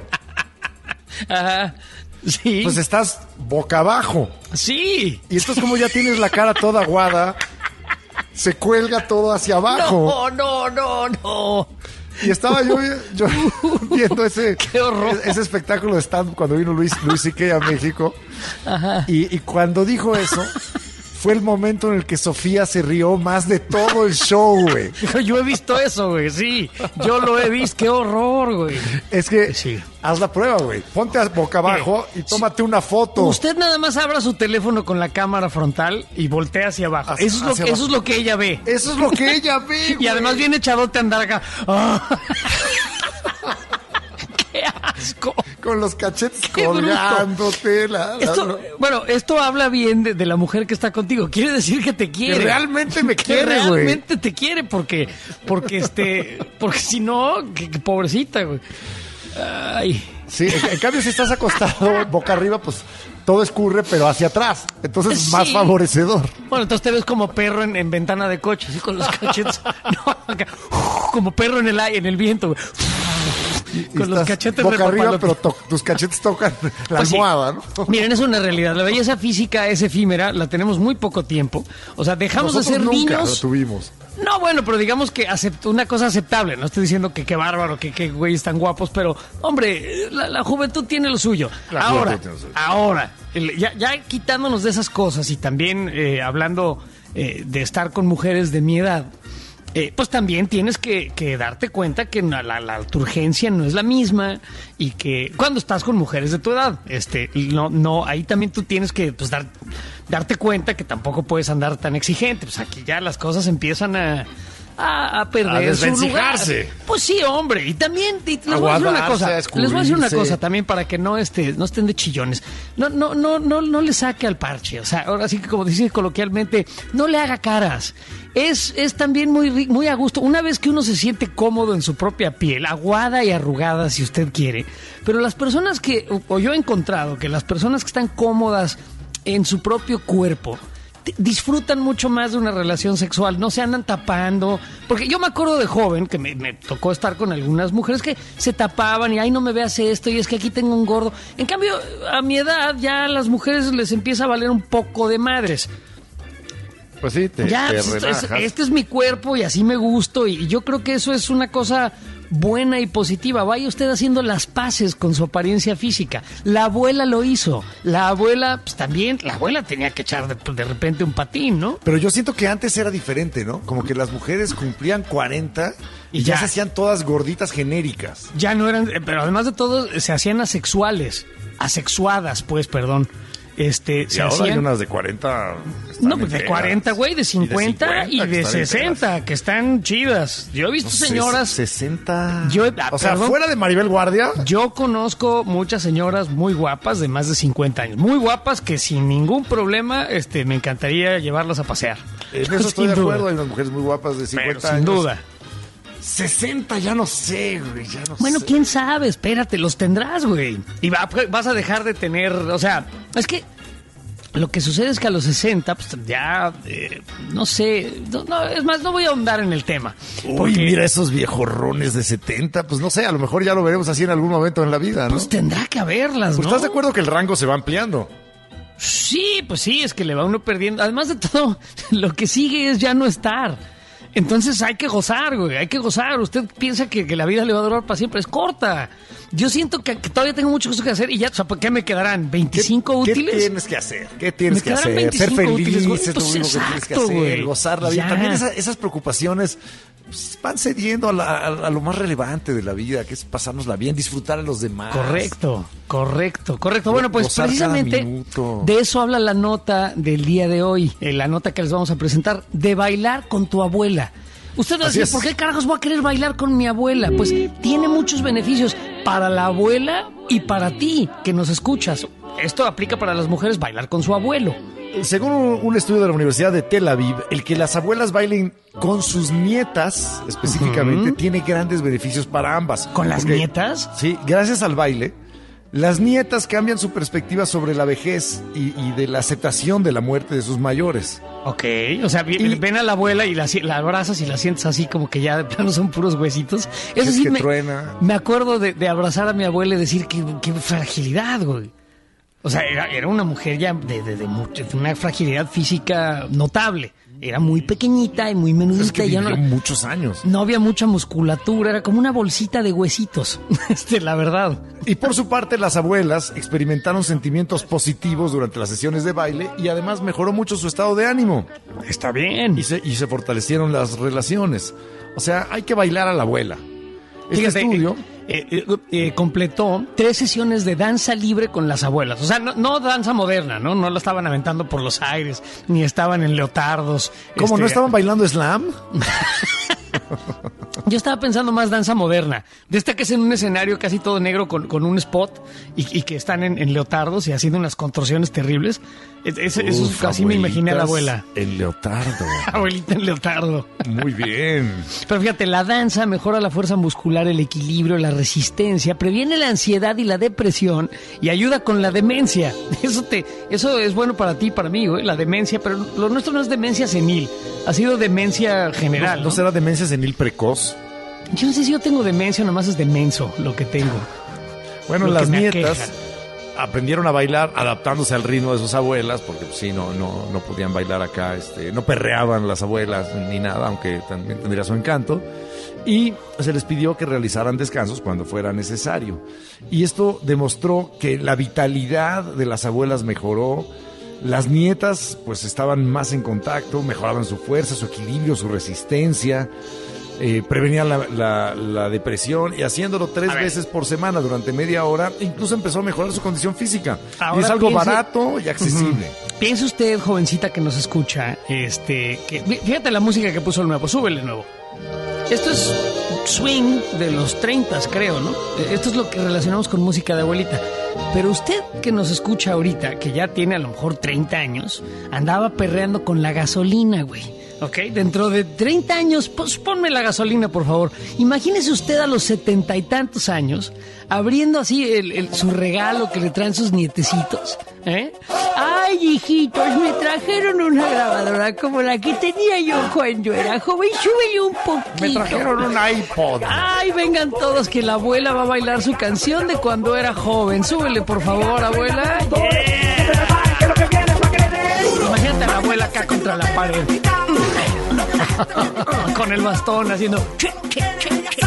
Ajá. Sí. pues estás boca abajo. Sí. Y esto es como ya tienes la cara toda aguada, se cuelga todo hacia abajo. No, no, no, no. Y estaba yo, yo viendo ese, Qué horror. ese espectáculo de stand cuando vino Luis, Luis C K a México. Ajá. Y, y cuando dijo eso, fue el momento en el que Sofía se rió más de todo el show, güey. Yo he visto eso, güey, sí. Yo lo he visto, qué horror, güey. Es que Sí. haz la prueba, güey. Ponte a boca abajo y tómate una foto. Usted nada más abra su teléfono con la cámara frontal y voltea hacia abajo. Hacia- eso, es lo, hacia que- abajo. eso es lo que ella ve. Eso es lo que ella ve, Y güey. además viene echadote a andar acá. ¡Ah! ¡Qué asco! Con los cachetes ¡Qué bruto! colgándote. La, la- Esto, bueno, esto habla bien de, de la mujer que está contigo. Quiere decir que te quiere. Que realmente me Que quiere, güey. realmente te quiere porque, porque este, porque si no, que, que pobrecita, güey. Ay. Sí, en, en cambio, si estás acostado boca arriba, pues todo escurre, pero hacia atrás. Entonces, Sí. más favorecedor. Bueno, entonces te ves como perro en, en ventana de coche, así con los cachetes. No, acá, como perro en el aire, en el viento, güey. Y Con los estás cachetes boca de arriba, papalote. pero to- tus cachetes tocan la Pues sí. almohada, ¿no? Miren, es una realidad. La belleza física es efímera, la tenemos muy poco tiempo. O sea, dejamos Nosotros de ser nunca niños. lo tuvimos. No, bueno, pero digamos que acept- una cosa aceptable. No estoy diciendo que qué bárbaro, que qué güeyes tan guapos, pero, hombre, la, la juventud tiene lo suyo. La ahora, juventud tiene lo suyo. ahora, el- ya, ya quitándonos de esas cosas y también eh, hablando eh, de estar con mujeres de mi edad, eh, pues también tienes que, que darte cuenta que la, la, la urgencia no es la misma y que cuando estás con mujeres de tu edad, este, no, no, ahí también tú tienes que pues, dar, darte cuenta que tampoco puedes andar tan exigente. Pues aquí ya las cosas empiezan a, a, a perder A su lugar. desvencijarse. Pues sí, hombre. Y también y les voy a decir una Aguadarse, cosa. a Les voy a decir una escurrirse. cosa también para que no este, no estén de chillones. No, no, no, no, no le saque al parche. O sea, ahora sí que como dice coloquialmente, no le haga caras. Es, es también muy, ri- muy a gusto. Una vez que uno se siente cómodo en su propia piel, aguada y arrugada si usted quiere. Pero las personas que, o- o yo he encontrado que las personas que están cómodas en su propio cuerpo, t- disfrutan mucho más de una relación sexual, no se andan tapando, porque yo me acuerdo de joven que me, me tocó estar con algunas mujeres que se tapaban y ay no me veas esto y es que aquí tengo un gordo. En cambio, a mi edad ya a las mujeres les empieza a valer un poco de madres. Pues sí, te, Ya, te pues, esto es- relajas. este es mi cuerpo y así me gusto y yo creo que eso es una cosa buena y positiva. Vaya usted haciendo las paces con su apariencia física. La abuela lo hizo. La abuela, pues también, la abuela tenía que echar de, de repente un patín, ¿no? Pero yo siento que antes era diferente, ¿no? Como que las mujeres cumplían cuarenta y, y ya. ya se hacían todas gorditas genéricas. Ya no eran, pero además de todo, se hacían asexuales. Asexuadas, pues, perdón. Este, y se ahora hacían... hay unas de cuarenta. No, pues de cuarenta, güey, de cincuenta y de, y de sesenta, que están chidas. Yo he visto no, señoras... sesenta... Yo, ah, o sea, perdón, fuera de Maribel Guardia... Yo conozco muchas señoras muy guapas de más de cincuenta años. Muy guapas que sin ningún problema este, me encantaría llevarlas a pasear. En eso estoy sin de duda. acuerdo. Hay unas mujeres muy guapas de cincuenta Pero, años. sin duda. sesenta, ya no sé, güey, ya no Bueno, sé. quién sabe, espérate, los tendrás, güey. Y va, vas a dejar de tener, o sea, es que lo que sucede es que a los sesenta, pues ya, eh, no sé, no, no, es más, no voy a ahondar en el tema. Uy, porque, mira esos viejorrones de setenta, pues no sé, a lo mejor ya lo veremos así en algún momento en la vida, ¿no? Pues tendrá que haberlas, Pues ¿no? ¿estás de acuerdo que el rango se va ampliando? Sí, pues sí, es que le va uno perdiendo. Además de todo, lo que sigue es ya no estar. Entonces hay que gozar, güey, hay que gozar. Usted piensa que, que la vida le va a durar para siempre, es corta. Yo siento que, que todavía tengo muchas cosas que hacer y ya, o sea, ¿qué me quedarán? ¿veinticinco ¿Qué, útiles? ¿Qué tienes que hacer? ¿Qué tienes Me que quedarán hacer? Ser veinticinco feliz útiles, güey. es lo Pues único que tienes que exacto, hacer, güey. gozar la vida. Ya. También esa- esas preocupaciones pues, van cediendo a, la- a- a lo más relevante de la vida, que es pasárnosla bien, disfrutar a los demás. Correcto, correcto, correcto. Bueno, pues Gozar cada precisamente minuto. de eso habla la nota del día de hoy, eh, la nota que les vamos a presentar, de bailar con tu abuela. Usted va a Así decir, es. ¿por qué carajos voy a querer bailar con mi abuela? Pues tiene muchos beneficios para la abuela y para ti, que nos escuchas. Esto aplica para las mujeres, bailar con su abuelo. Según un, un estudio de la Universidad de Tel Aviv, el que las abuelas bailen con sus nietas, específicamente, Ujú. tiene grandes beneficios para ambas. ¿Con las Porque, nietas? Sí, gracias al baile, las nietas cambian su perspectiva sobre la vejez y, y de la aceptación de la muerte de sus mayores. Ok, o sea, vi- Y- ven a la abuela y la, si- la abrazas y la sientes así como que ya de plano son puros huesitos. Eso Es sí, que me, truena. me acuerdo de, de abrazar a mi abuela y decir que qué fragilidad, güey. O sea, era, era una mujer ya de, de, de, mucha- de una fragilidad física notable. Era muy pequeñita y muy menudita. Es que y ya vivió no, muchos años. no había mucha musculatura, era como una bolsita de huesitos, este, la verdad. Y por su parte, las abuelas experimentaron sentimientos positivos durante las sesiones de baile y además mejoró mucho su estado de ánimo. Está bien. Y se, y se fortalecieron las relaciones. O sea, hay que bailar a la abuela. Este Fíjate, estudio... eh, eh, eh, completó tres sesiones de danza libre con las abuelas. O sea, no, no danza moderna, ¿no? No la estaban aventando por los aires, ni estaban en leotardos. ¿Cómo Este, no estaban bailando slam? Yo estaba pensando más danza moderna. De esta que es en un escenario casi todo negro con, con un spot y, y que están en, en leotardos y haciendo unas contorsiones terribles. Es- es- eso Uf, casi me imaginé a la abuelitas abuela. En leotardo. Abuelita en leotardo. Muy bien. Pero fíjate, la danza mejora la fuerza muscular, el equilibrio, la resistencia, previene la ansiedad y la depresión y ayuda con la demencia. Eso te, eso es bueno para ti, para mí, güey, la demencia, pero lo nuestro no es demencia senil, ha sido demencia general. ¿No, ¿no? ¿no será demencia senil precoz? Yo no sé si yo tengo demencia, nomás es demenso lo que tengo. Bueno, Lo que las me nietas aqueja. aprendieron a bailar adaptándose al ritmo de sus abuelas, porque pues, sí, no, no, no podían bailar acá, este, no perreaban las abuelas ni nada, aunque también tendría su encanto. Y se les pidió que realizaran descansos cuando fuera necesario. Y esto demostró que la vitalidad de las abuelas mejoró. Las nietas pues estaban más en contacto, mejoraban su fuerza, su equilibrio, su resistencia. Eh, prevenía la, la- la depresión y haciéndolo tres A ver. veces por semana durante media hora, incluso empezó a mejorar su condición física. Ahora y es algo piense- barato y accesible. Piensa usted, jovencita que nos escucha, este, que fíjate la música que puso el nuevo, súbele el nuevo. Esto es swing de los treinta, creo, ¿no? Esto es lo que relacionamos con música de abuelita. Pero usted que nos escucha ahorita, que ya tiene a lo mejor treinta años, andaba perreando con la gasolina, güey. ¿Ok? Dentro de treinta años, pues ponme la gasolina, por favor. Imagínese usted a los setenta y tantos años, abriendo así el, el- su regalo que le traen sus nietecitos. ¿Eh? Ay, hijitos, me trajeron una grabadora como la que tenía yo cuando era joven. Súbele un poquito. Me trajeron un iPod. Ay, vengan todos que la abuela va a bailar su canción de cuando era joven. Súbele, por favor, abuela. Imagínate a la abuela acá contra la pared. Con el bastón haciendo...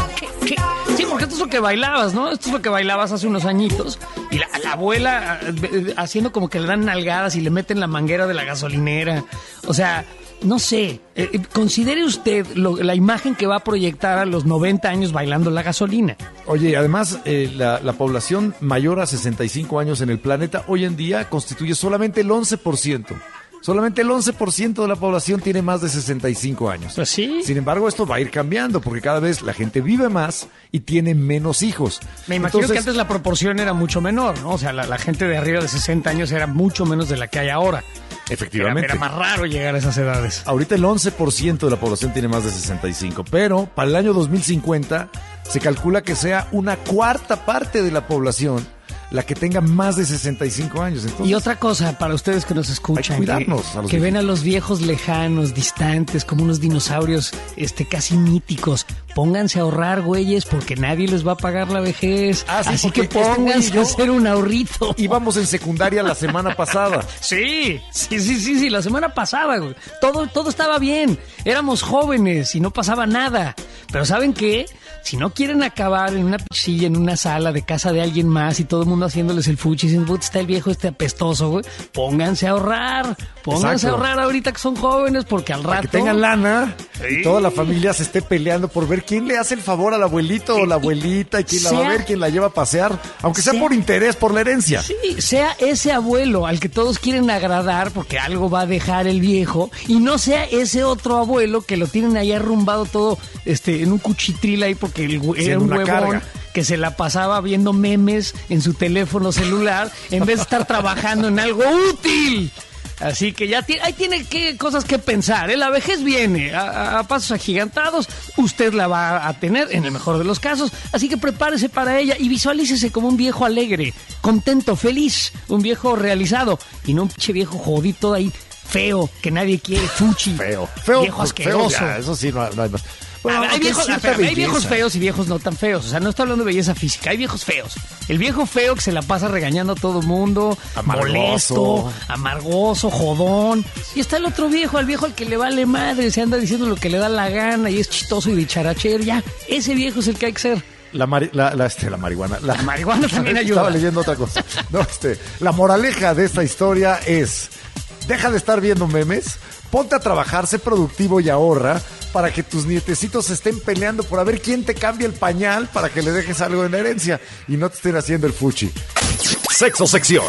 Sí, sí, porque esto es lo que bailabas, ¿no? Esto es lo que bailabas hace unos añitos. Y la, la abuela eh, haciendo como que le dan nalgadas y le meten la manguera de la gasolinera. O sea, no sé. Eh, considere usted lo, la imagen que va a proyectar a los noventa años bailando la gasolina. Oye, además, eh, la, la población mayor a sesenta y cinco años en el planeta hoy en día constituye solamente el once por ciento. Solamente el once por ciento de la población tiene más de sesenta y cinco años. Pues sí. Sin embargo, esto va a ir cambiando porque cada vez la gente vive más y tiene menos hijos. Me imagino Entonces, que antes la proporción era mucho menor, ¿no? O sea, la, la gente de arriba de sesenta años era mucho menos de la que hay ahora. efectivamente. Era, era más raro llegar a esas edades. Ahorita el once por ciento de la población tiene más de sesenta y cinco, pero para el año dos mil cincuenta se calcula que sea una cuarta parte de la población la que tenga más de sesenta y cinco años. Entonces, y otra cosa, para ustedes que nos escuchan, hay que cuidarnos que, a los que ven viejitos. a los viejos lejanos, distantes, como unos dinosaurios este, casi míticos, pónganse a ahorrar, güeyes, porque nadie les va a pagar la vejez. Ah, sí, Así que porque este güey y pónganse yo a hacer un ahorrito. íbamos en secundaria la semana pasada. Sí, sí, sí, sí, sí, la semana pasada, güey. Todo, todo estaba bien. Éramos jóvenes y no pasaba nada. Pero ¿saben qué? Si no quieren acabar en una silla, en una sala de casa de alguien más y todo el mundo haciéndoles el fuchi, diciendo, "Puta, está el viejo este apestoso, güey", pónganse a ahorrar. Pónganse Exacto. a ahorrar ahorita que son jóvenes, porque al Para rato... que tengan lana Sí. y toda la familia se esté peleando por ver quién le hace el favor al abuelito o la abuelita y quién la va a Sea- ver, quién la lleva a pasear, aunque sea sea- por interés, por la herencia. Sí, sea ese abuelo al que todos quieren agradar porque algo va a dejar el viejo, y no sea ese otro abuelo que lo tienen ahí arrumbado todo este, en un cuchitril ahí porque el, güey Sí, era en un una huevón carga. que se la pasaba viendo memes en su teléfono celular en vez de estar trabajando en algo útil. Así que ya tiene, ahí tiene que, cosas que pensar, ¿eh? La vejez viene a, a- a pasos agigantados, usted la va a tener en el mejor de los casos, así que prepárese para ella y visualícese como un viejo alegre, contento, feliz, un viejo realizado y no un pinche viejo jodito ahí, feo, que nadie quiere, fuchi, Feo, feo, viejo asqueroso. feo, ya, eso sí, no, no hay más. A Bueno, ver, hay, aunque viejos, cierta espérame, hay viejos belleza. feos y viejos no tan feos. O sea, no estoy hablando de belleza física, hay viejos feos. El viejo feo que se la pasa regañando a todo mundo, Amargoso. molesto, amargoso, jodón. Y está el otro viejo, el viejo al que le vale madre, se anda diciendo lo que le da la gana y es chistoso y dicharachero. Ya, ese viejo es el que hay que ser. La, mari- la, la, este, la marihuana. La, La marihuana también ayuda. Estaba leyendo otra cosa. No, este, la moraleja de esta historia es: deja de estar viendo memes, ponte a trabajar, sé productivo y ahorra para que tus nietecitos se estén peleando por a ver quién te cambia el pañal para que le dejes algo en la herencia y no te estén haciendo el fuchi. Sexo sección.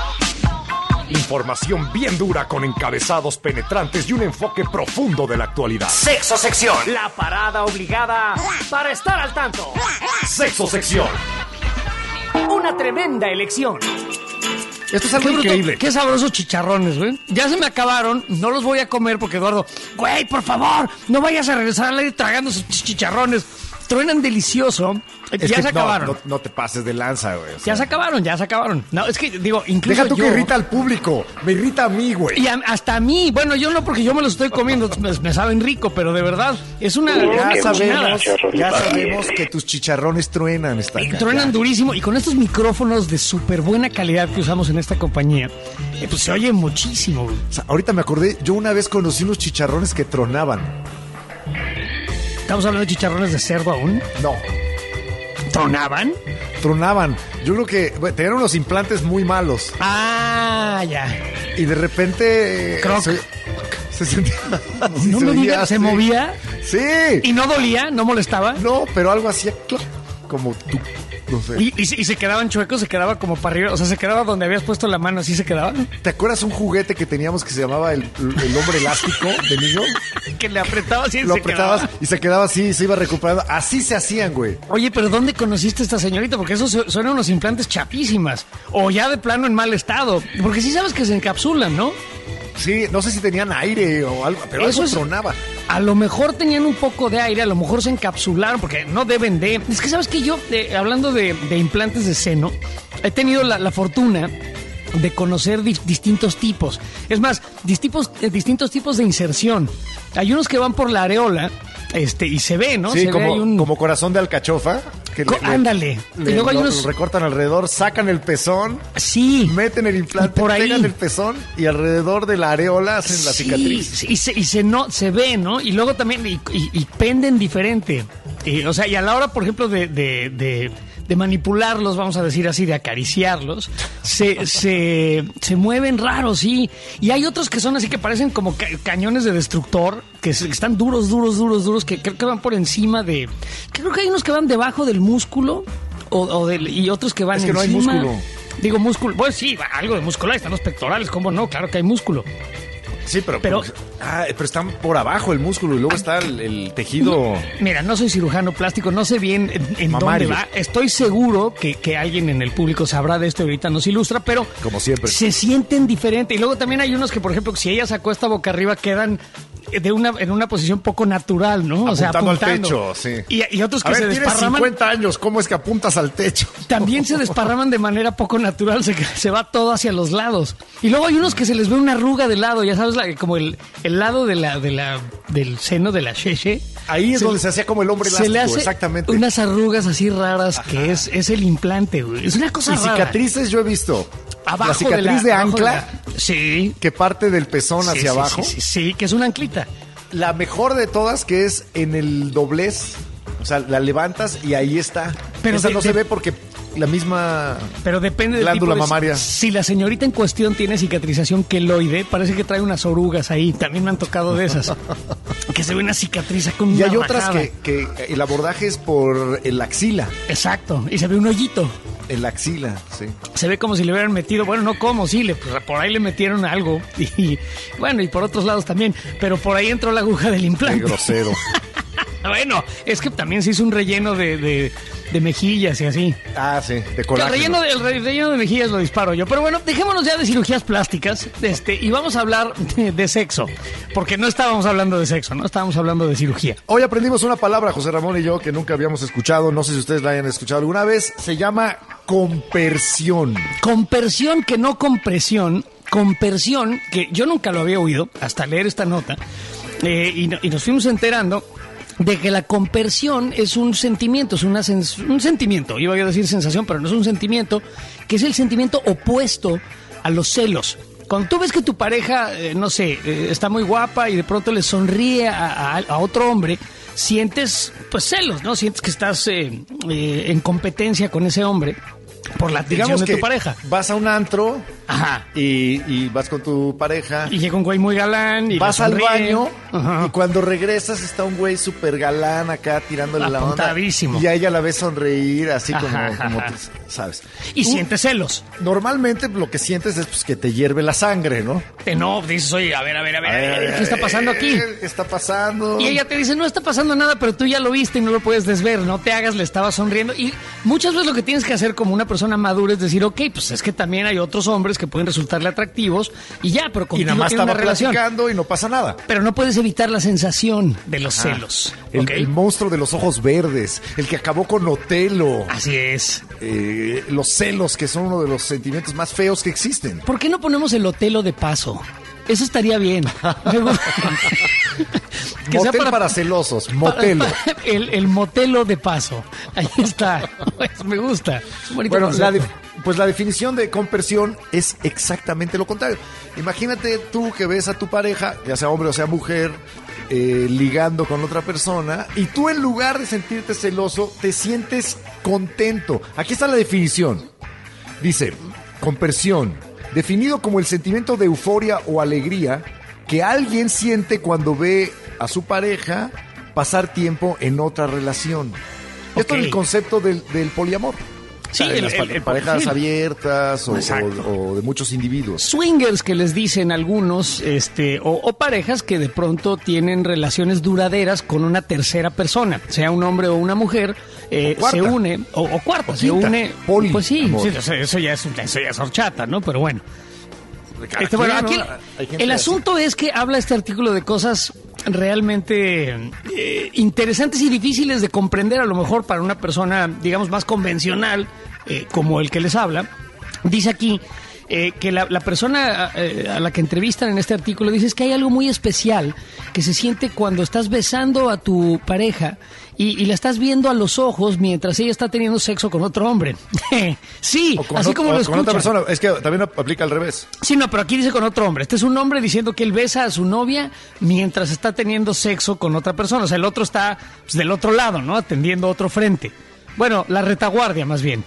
Información bien dura con encabezados penetrantes y un enfoque profundo de la actualidad. Sexo sección. La parada obligada para estar al tanto. Sexo sección. Una tremenda elección. Esto es algo Qué bruto, increíble. qué sabrosos chicharrones, güey. Ya se me acabaron, no los voy a comer porque Eduardo, güey, por favor, no vayas a regresar al aire tragando esos ch- chicharrones. Truenan delicioso. Es ya que se no, acabaron. No, no te pases de lanza, güey. o sea. Ya se acabaron, ya se acabaron. No, es que, digo, incluso Deja tú yo... que irrita al público. Me irrita a mí, güey. Y a- hasta a mí, bueno, yo no porque yo me los estoy comiendo, me, me saben rico, pero de verdad, es una... es Ya una cochinada. sabemos, ya sabemos que tus chicharrones truenan. Están, Y truenan ya. durísimo. Y con estos micrófonos de súper buena calidad que usamos en esta compañía, eh, pues se oye muchísimo, güey. O sea, ahorita me acordé, yo una vez conocí unos chicharrones que tronaban. Estamos hablando de chicharrones de cerdo aún. No, ¿Tronaban? tronaban. Yo creo que bueno, tenían unos implantes muy malos. Ah, ya. Y de repente... eh, Croc. Se, se sentía... sí, No se me oía digas, ¿se así. movía? Sí. ¿Y no dolía? ¿No molestaba? No, pero algo hacía... clac, como tú. No sé. ¿Y, y, se- y se quedaban chuecos? ¿Se quedaba como para arriba? O sea, ¿se quedaba donde habías puesto la mano? ¿Así se quedaba? ¿Te acuerdas un juguete que teníamos que se llamaba el, el hombre elástico de niño? Que le apretaba así y Lo se apretabas quedaba. y se quedaba así y se iba recuperando. Así se hacían, güey. Oye, pero ¿dónde conociste a esta señorita? Porque esos su- suenan unos implantes chapísimas. O ya de plano en mal estado. Porque sí sabes que se encapsulan, ¿no? Sí, no sé si tenían aire o algo, pero Eso algo es- tronaba. A lo mejor tenían un poco de aire, a lo mejor se encapsularon, porque no deben de... Es que sabes que yo, eh, hablando de, de implantes de seno, he tenido la, la fortuna de conocer di- distintos tipos. Es más, distintos, eh, distintos tipos de inserción. Hay unos que van por la areola, este, y se ve, ¿no? Sí, se ve como, ahí un... como corazón de alcachofa. Que Co- ándale. le- Y luego hay lo- unos- lo recortan alrededor, sacan el pezón, Sí. meten el implante, Y por ahí. pegan el pezón y alrededor de la areola hacen la Sí, cicatriz. sí, y se, y se, no, se ve, ¿no? Y luego también, y, y- y penden diferente. Y, o sea, y a la hora, por ejemplo, de, de, de, de manipularlos, vamos a decir así, de acariciarlos, se, se, se mueven raros, sí. Y hay otros que son así que parecen como ca- cañones de destructor, que, se, que están duros, duros, duros, duros, que creo que van por encima de... Creo que hay unos que van debajo del músculo o, o del, y otros que van Es que encima. no hay músculo. Digo músculo, pues sí, algo de músculo, ahí están los pectorales, ¿cómo no? Claro que hay músculo. Sí, pero, Pero- pero, ah, pero están por abajo el músculo y luego está el, el tejido. Mira, no soy cirujano plástico, no sé bien en, en Mamario. dónde va. Estoy seguro que, que alguien en el público sabrá de esto y ahorita nos ilustra, pero Como siempre. se sienten diferentes. Y luego también hay unos que, por ejemplo, si ella se acuesta boca arriba, quedan de una, en una posición poco natural, ¿no? O sea, Apuntando al apuntando. techo, sí. Y, y otros que A ver, se tienes desparraman. cincuenta años, ¿cómo es que apuntas al techo? También se desparraman de manera poco natural, se, se va todo hacia los lados. Y luego hay unos que se les ve una arruga de lado, ya sabes, la- como el, el lado de la, de la, del seno de la cheche. Ahí es Se- donde se hacía como el hombre elástico, se le hace exactamente. unas arrugas así raras que es, es el implante, güey. Es una cosa Y rara. cicatrices yo he visto. Abajo la cicatriz la- de, abajo ancla de la- sí. que parte del pezón Sí, hacia sí, abajo. Sí, sí, sí, que es una anclita. La mejor de todas que es en el doblez. O sea, la levantas y ahí está. Pero Esa de- no de- se ve porque la misma... Pero depende del Glándula tipo de- mamaria. Si la señorita en cuestión tiene cicatrización queloide, parece que trae unas orugas ahí. También me han tocado de esas. Que se ve una cicatriz con Y una hay otras rajada. que, que el abordaje es por el axila. Exacto. Y se ve un hoyito. El axila, sí. Se ve como si le hubieran metido, bueno, no como, sí, le, pues, por ahí le metieron algo. Y bueno, y por otros lados también. Pero por ahí entró la aguja del Qué implante. grosero. Bueno, es que también se hizo un relleno de, de, de mejillas y así. Ah, sí, de El colágeno. relleno, de, el re- relleno de mejillas lo disparo yo. Pero bueno, dejémonos ya de cirugías plásticas este, y vamos a hablar de, de sexo. Porque no estábamos hablando de sexo, no estábamos hablando de cirugía. Hoy aprendimos una palabra, José Ramón y yo, que nunca habíamos escuchado. No sé si ustedes la hayan escuchado alguna vez. Se llama compersión. Compersión que no compresión. Compersión que yo nunca lo había oído hasta leer esta nota. Eh, y, no- y nos fuimos enterando de que la compersión es un sentimiento, es una sens- un sentimiento, iba a decir sensación, pero no es un sentimiento, que es el sentimiento opuesto a los celos. Cuando tú ves que tu pareja, eh, no sé, eh, está muy guapa y de pronto le sonríe a, a- a otro hombre, sientes pues celos, ¿no? Sientes que estás eh, eh, en competencia con ese hombre por la atención Digamos de que tu pareja. vas a un antro Ajá. y, y vas con tu pareja. Y llega un güey muy galán y Vas le al sonríe. baño Ajá. y cuando regresas está un güey súper galán acá tirándole la onda. Apuntadísimo. Y a ella la ves sonreír así como, Ajá, como ajá. tú sabes. Y Tú- sientes celos. Normalmente lo que sientes es pues, que te hierve la sangre, ¿no? Te no, dices, oye, a ver, a ver, a ver, a ver, ¿qué está pasando aquí? ¿Qué está pasando? Y ella te dice, no está pasando nada, pero tú ya lo viste y no lo puedes desver, no te hagas, le estaba sonriendo. Y muchas veces lo que tienes que hacer como una persona madura es decir, ok, pues es que también hay otros hombres que pueden resultarle atractivos y ya, pero Y contigo nada más tiene estaba una relación. platicando y no pasa nada. Pero no puedes evitar la sensación de los Ah, celos. El, ¿ok? el monstruo de los ojos verdes, el que acabó con Otelo. Así es. Eh, los celos, que son uno de los sentimientos más feos que existen. ¿Por qué no ponemos el Otelo de paso? Eso estaría bien. Me gusta. Que sea Motel para, celosos, motelo. para- para- el, el motelo de paso. Ahí está. Pues me gusta. Es un bonito Bueno, la concepto. de- pues la definición de compersión es exactamente lo contrario. Imagínate tú que ves a tu pareja, ya sea hombre o sea mujer, eh, ligando con otra persona, y tú en lugar de sentirte celoso, te sientes contento. Aquí está la definición. Dice, compersión, definido como el sentimiento de euforia o alegría que alguien siente cuando ve a su pareja pasar tiempo en otra relación. Esto Ok. es el concepto del, del poliamor. Sí, O sea, de el- las el- pa- el- parejas sí. abiertas o, Exacto. o- o de muchos individuos. Swingers que les dicen algunos, este, o, o parejas que de pronto tienen relaciones duraderas con una tercera persona, sea un hombre o una mujer, eh, O cuarta. se une, o, o cuarta, O se quinta. une. Poli, pues sí, amor. sí, o sea, eso ya es, eso ya es horchata, ¿no? Pero bueno. Cada Este, bueno, quien, aquí ¿no? el- Hay gente el así. asunto es que habla este artículo de cosas realmente eh, interesantes y difíciles de comprender a lo mejor para una persona, digamos, más convencional, eh, como el que les habla. Dice aquí eh, que la, la persona eh, a la que entrevistan en este artículo dice es que hay algo muy especial que se siente cuando estás besando a tu pareja y, y la estás viendo a los ojos mientras ella está teniendo sexo con otro hombre. Sí, O con así ot- como o lo con escuchan. otra persona. Es que también aplica al revés. Sí, no, pero aquí dice con otro hombre. Este es un hombre diciendo que él besa a su novia mientras está teniendo sexo con otra persona. O sea, el otro está pues, del otro lado, ¿no? Atendiendo otro frente. Bueno, la retaguardia más bien.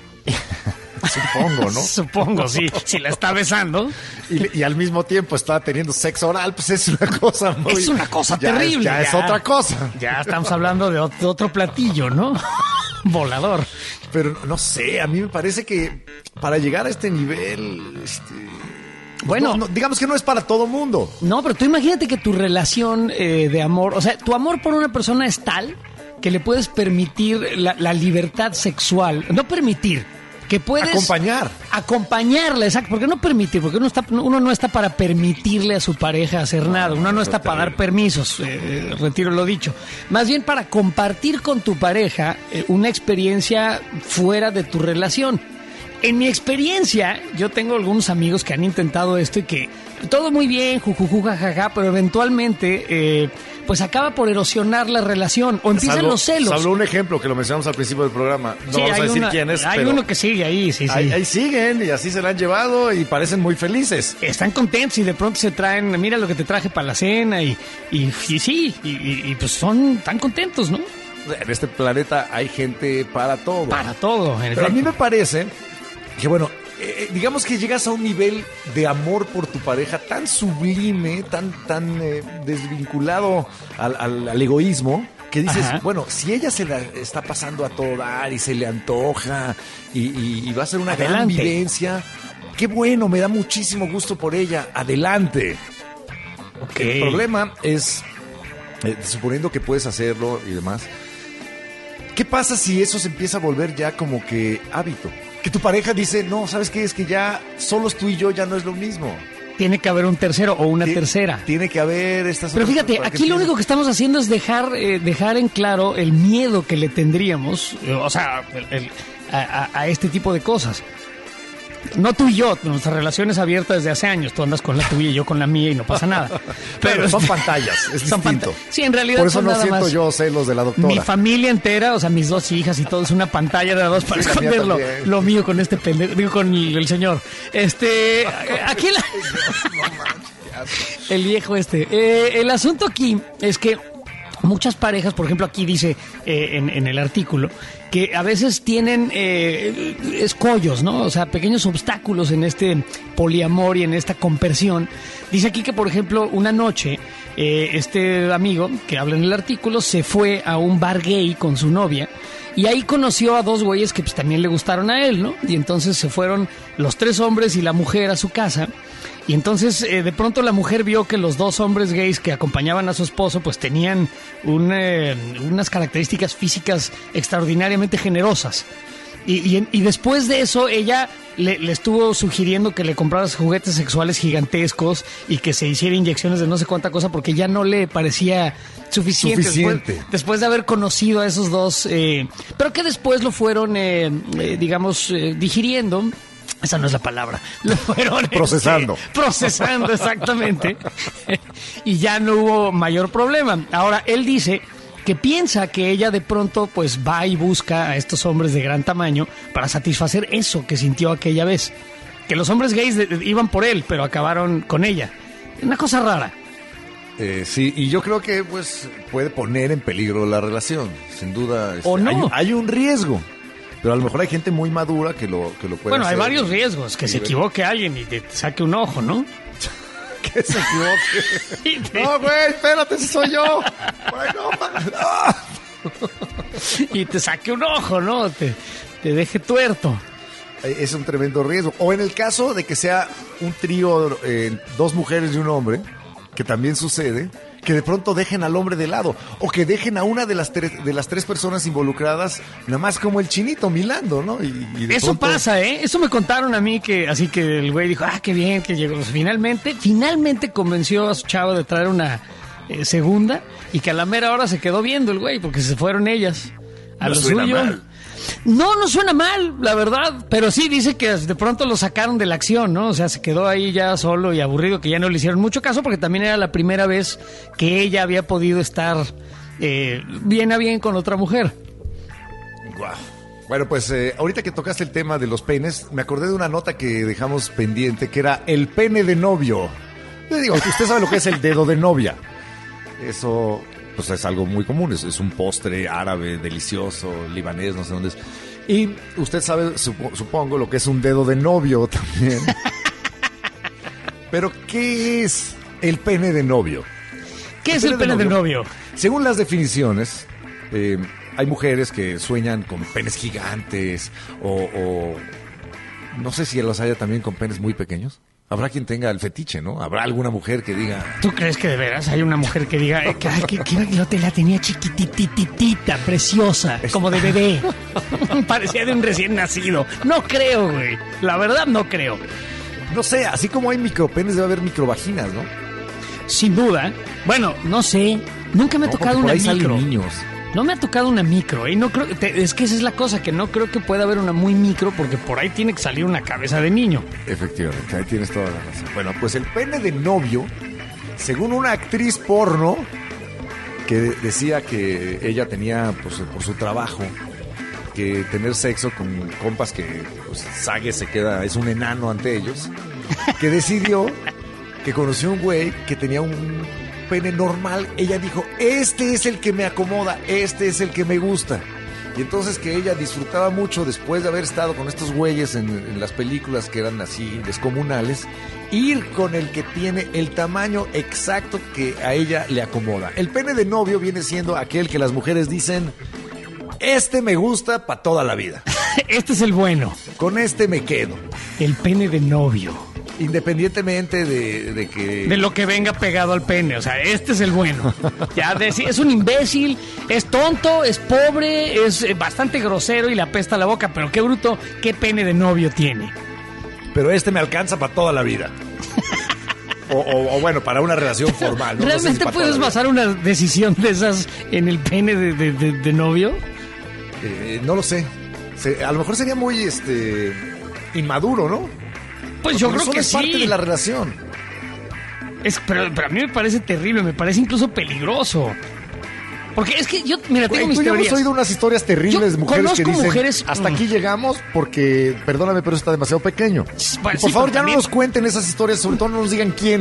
Supongo, ¿no? Supongo, sí. Si la está besando. Y, y al mismo tiempo está teniendo sexo oral, pues es una cosa muy... Es una cosa ya terrible. Es, ya, es otra cosa. Ya estamos hablando de otro, de otro platillo, ¿no? Volador. Pero no sé, a mí me parece que para llegar a este nivel... Este, Bueno. no, no, digamos que no es para todo mundo. No, pero tú imagínate que tu relación eh, de amor, o sea, tu amor por una persona es tal que le puedes permitir la, la libertad sexual. No permitir, que puedes... Acompañar. Acompañarla, exacto. Porque no permitir, porque uno, está, uno no está para permitirle a su pareja hacer nada. Uno no está para dar permisos, eh, retiro lo dicho. Más bien para compartir con tu pareja eh, una experiencia fuera de tu relación. En mi experiencia, yo tengo algunos amigos que han intentado esto y que todo muy bien, jujuju, jajaja, pero eventualmente eh, pues acaba por erosionar la relación o empiezan Salvo- los celos. Salvo un ejemplo que lo mencionamos al principio del programa. No Sí, vamos a hay decir una- quién es, Hay pero uno que sigue ahí, sí, sí. ahí, ahí siguen y así se la han llevado y parecen muy felices. Están contentos y de pronto se traen, mira lo que te traje para la cena y, y, y sí, y, y- y, pues son tan contentos, ¿no? En este planeta hay gente para todo. Para todo, en Pero a mí efecto. me parece que, bueno, eh, digamos que llegas a un nivel de amor por tu pareja tan sublime, tan, tan eh, desvinculado al, al- al egoísmo, que dices, Ajá. bueno, si ella se la está pasando a todo dar y se le antoja y, y- y va a ser una gran Adelante. vivencia, qué bueno, me da muchísimo gusto por ella, adelante. Ok. El problema es, eh, suponiendo que puedes hacerlo y demás, ¿qué pasa si eso se empieza a volver ya como que hábito? Que tu pareja dice, no, ¿sabes qué? Es que ya solos tú y yo ya no es lo mismo. Tiene que haber un tercero o una Ti- tercera. Tiene que haber estas Pero otras fíjate, para que aquí lo empiece. único que estamos haciendo es dejar eh, dejar en claro el miedo que le tendríamos, eh, o sea, el- el- a, a- a este tipo de cosas. No tú y yo, nuestra relación es abierta desde hace años. Tú andas con la tuya y yo con la mía y no pasa nada. Pero son pantallas, es son distinto. panta- Sí, en realidad Por eso son no nada siento más. yo celos de la doctora. Mi familia entera, o sea, mis dos hijas y todo, es una pantalla de dos para Sí, la mía esconderlo. también. Lo mío con este pendejo, digo, con el, el señor. Este, aquí la... El viejo este. Eh, el asunto aquí es que muchas parejas, por ejemplo, aquí dice eh, en, en el artículo, que a veces tienen eh, escollos, ¿no? O sea, pequeños obstáculos en este poliamor y en esta conversión. Dice aquí que, por ejemplo, una noche, eh, este amigo que habla en el artículo se fue a un bar gay con su novia y ahí conoció a dos güeyes que pues también le gustaron a él, ¿no? Y entonces se fueron los tres hombres y la mujer a su casa. Y entonces eh, de pronto la mujer vio que los dos hombres gays que acompañaban a su esposo pues tenían un, eh, unas características físicas extraordinariamente generosas. Y, y, y después de eso ella le, le estuvo sugiriendo que le comprara juguetes sexuales gigantescos y que se hiciera inyecciones de no sé cuánta cosa porque ya no le parecía suficiente, Suficiente. Después, después de haber conocido a esos dos, eh, pero que después lo fueron, eh, eh, digamos, eh, digiriendo. Esa no es la palabra. Lo fueron Procesando. este, procesando, exactamente. Y ya no hubo mayor problema. Ahora, él dice que piensa que ella de pronto pues va y busca a estos hombres de gran tamaño para satisfacer eso que sintió aquella vez. Que los hombres gays de- de- iban por él, pero acabaron con ella. Una cosa rara. Eh, sí, y yo creo que pues puede poner en peligro la relación, sin duda. este, O no. Hay, un- hay un riesgo, pero a lo mejor hay gente muy madura que lo, que lo puede Bueno, hay hacer. varios riesgos. Que se equivoque alguien y te saque un ojo, ¿no? Que se equivoque. Y te- No, güey, espérate, si soy yo. Bueno, ah. y te saque un ojo, ¿no? Te, te deje tuerto. Es un tremendo riesgo. O en el caso de que sea un trío, eh, dos mujeres y un hombre, que también sucede, que de pronto dejen al hombre de lado, o que dejen a una de las tres, de las tres personas involucradas, nada más como el chinito milando, ¿no? Y, y de Eso pronto- pasa, ¿eh? Eso me contaron a mí, que así que el güey dijo, ah, qué bien que llegó. Pues, finalmente, finalmente convenció a su chavo de traer una eh, segunda y que a la mera hora se quedó viendo el güey porque se fueron ellas a No lo suena suyo. mal. No, no suena mal, la verdad, pero sí dice que de pronto lo sacaron de la acción, ¿no? O sea, se quedó ahí ya solo y aburrido, que ya no le hicieron mucho caso, porque también era la primera vez que ella había podido estar eh, bien a bien con otra mujer. Guau. Bueno, pues eh, ahorita que tocaste el tema de los penes, me acordé de una nota que dejamos pendiente, que era el pene de novio. Le digo, usted sabe lo que es el dedo de novia. Eso, pues es algo muy común, es, es un postre árabe delicioso, libanés, no sé dónde es. Y usted sabe, supo, supongo, lo que es un dedo de novio también. Pero, ¿qué es el pene de novio? ¿Qué es el pene de novio? Según las definiciones, eh, hay mujeres que sueñan con penes gigantes o, o no sé si los haya también con penes muy pequeños. Habrá quien tenga el fetiche, ¿no? Habrá alguna mujer que diga... ¿Tú crees que de veras hay una mujer que diga eh, que, que, que yo te la tenía chiquitititita, preciosa, como de bebé? Parecía de un recién nacido. No creo, güey. La verdad no creo. No sé, así como hay micropenes debe haber microvaginas, ¿no? Sin duda. Bueno, no sé. Nunca me ha no, tocado por una ahí micro. Salen niños. No me ha tocado una micro, y no creo te, es que esa es la cosa, que no creo que pueda haber una muy micro, porque por ahí tiene que salir una cabeza de niño. Efectivamente, ahí tienes toda la razón. Bueno, pues el pene de novio, según una actriz porno que decía que ella tenía, pues, por su trabajo, que tener sexo con compas que, pues, Sage se queda, es un enano ante ellos, que decidió que conoció un güey que tenía un pene normal. Ella dijo, este es el que me acomoda, este es el que me gusta. Y entonces que ella disfrutaba mucho después de haber estado con estos güeyes en, en las películas que eran así descomunales, ir con el que tiene el tamaño exacto que a ella le acomoda. El pene de novio viene siendo aquel que las mujeres dicen, este me gusta para toda la vida. Este es el bueno. Con este me quedo. El pene de novio. Independientemente de, de que... De lo que venga pegado al pene, o sea, este es el bueno. Ya de, es un imbécil, es tonto, es pobre, es bastante grosero y le apesta la boca, pero qué bruto, qué pene de novio tiene. Pero este me alcanza para toda la vida. O, o, o bueno, para una relación formal, ¿no? ¿Realmente no sé si puedes basar una decisión de esas en el pene de, de, de, de novio? Eh, no lo sé. Se, a lo mejor sería muy este inmaduro, ¿no? Pues yo creo que es sí. parte de la relación. Es, pero, pero a mí me parece terrible, me parece incluso peligroso. Porque es que yo, mira, tengo Güey, mis tú ya teorías. hemos oído unas historias terribles de mujeres que dicen, mujeres, hasta mm. aquí llegamos porque, perdóname, pero está demasiado pequeño. Bueno, y por sí, favor, ya también... no nos cuenten esas historias, sobre todo no nos digan quién.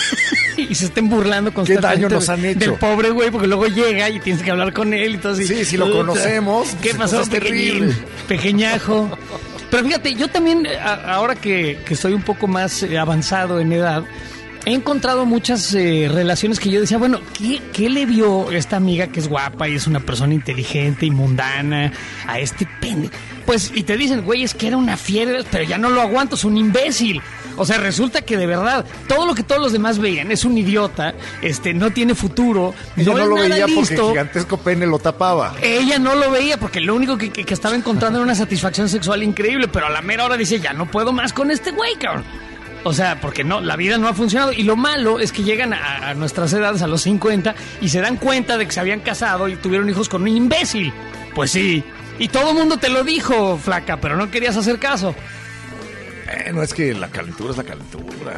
Y se estén burlando constantemente. ¿Qué daño nos han hecho? Del pobre güey, porque luego llega y tienes que hablar con él. Entonces, sí, si lo conocemos. ¿Qué pues, pasó, es terrible? Pequeñajo. Pero fíjate, yo también, a, ahora que, que estoy un poco más eh, avanzado en edad, he encontrado muchas eh, relaciones que yo decía, bueno, ¿qué, ¿qué le vio esta amiga que es guapa y es una persona inteligente y mundana a este pene? Pues, y te dicen, güey, es que era una fiera, pero ya no lo aguanto, es un imbécil. O sea, resulta que de verdad, todo lo que todos los demás veían es un idiota, este, no tiene futuro, Ella no, no es lo nada veía listo. porque el gigantesco pene lo tapaba. Ella no lo veía porque lo único que, que, que estaba encontrando era una satisfacción sexual increíble, pero a la mera hora dice, ya no puedo más con este güey, cabrón. O sea, porque no, la vida no ha funcionado. Y lo malo es que llegan a, a nuestras edades, a los cincuenta, y se dan cuenta de que se habían casado y tuvieron hijos con un imbécil. Pues sí. Y todo el mundo te lo dijo, flaca, pero no querías hacer caso. Eh, no, es que la calentura es la calentura.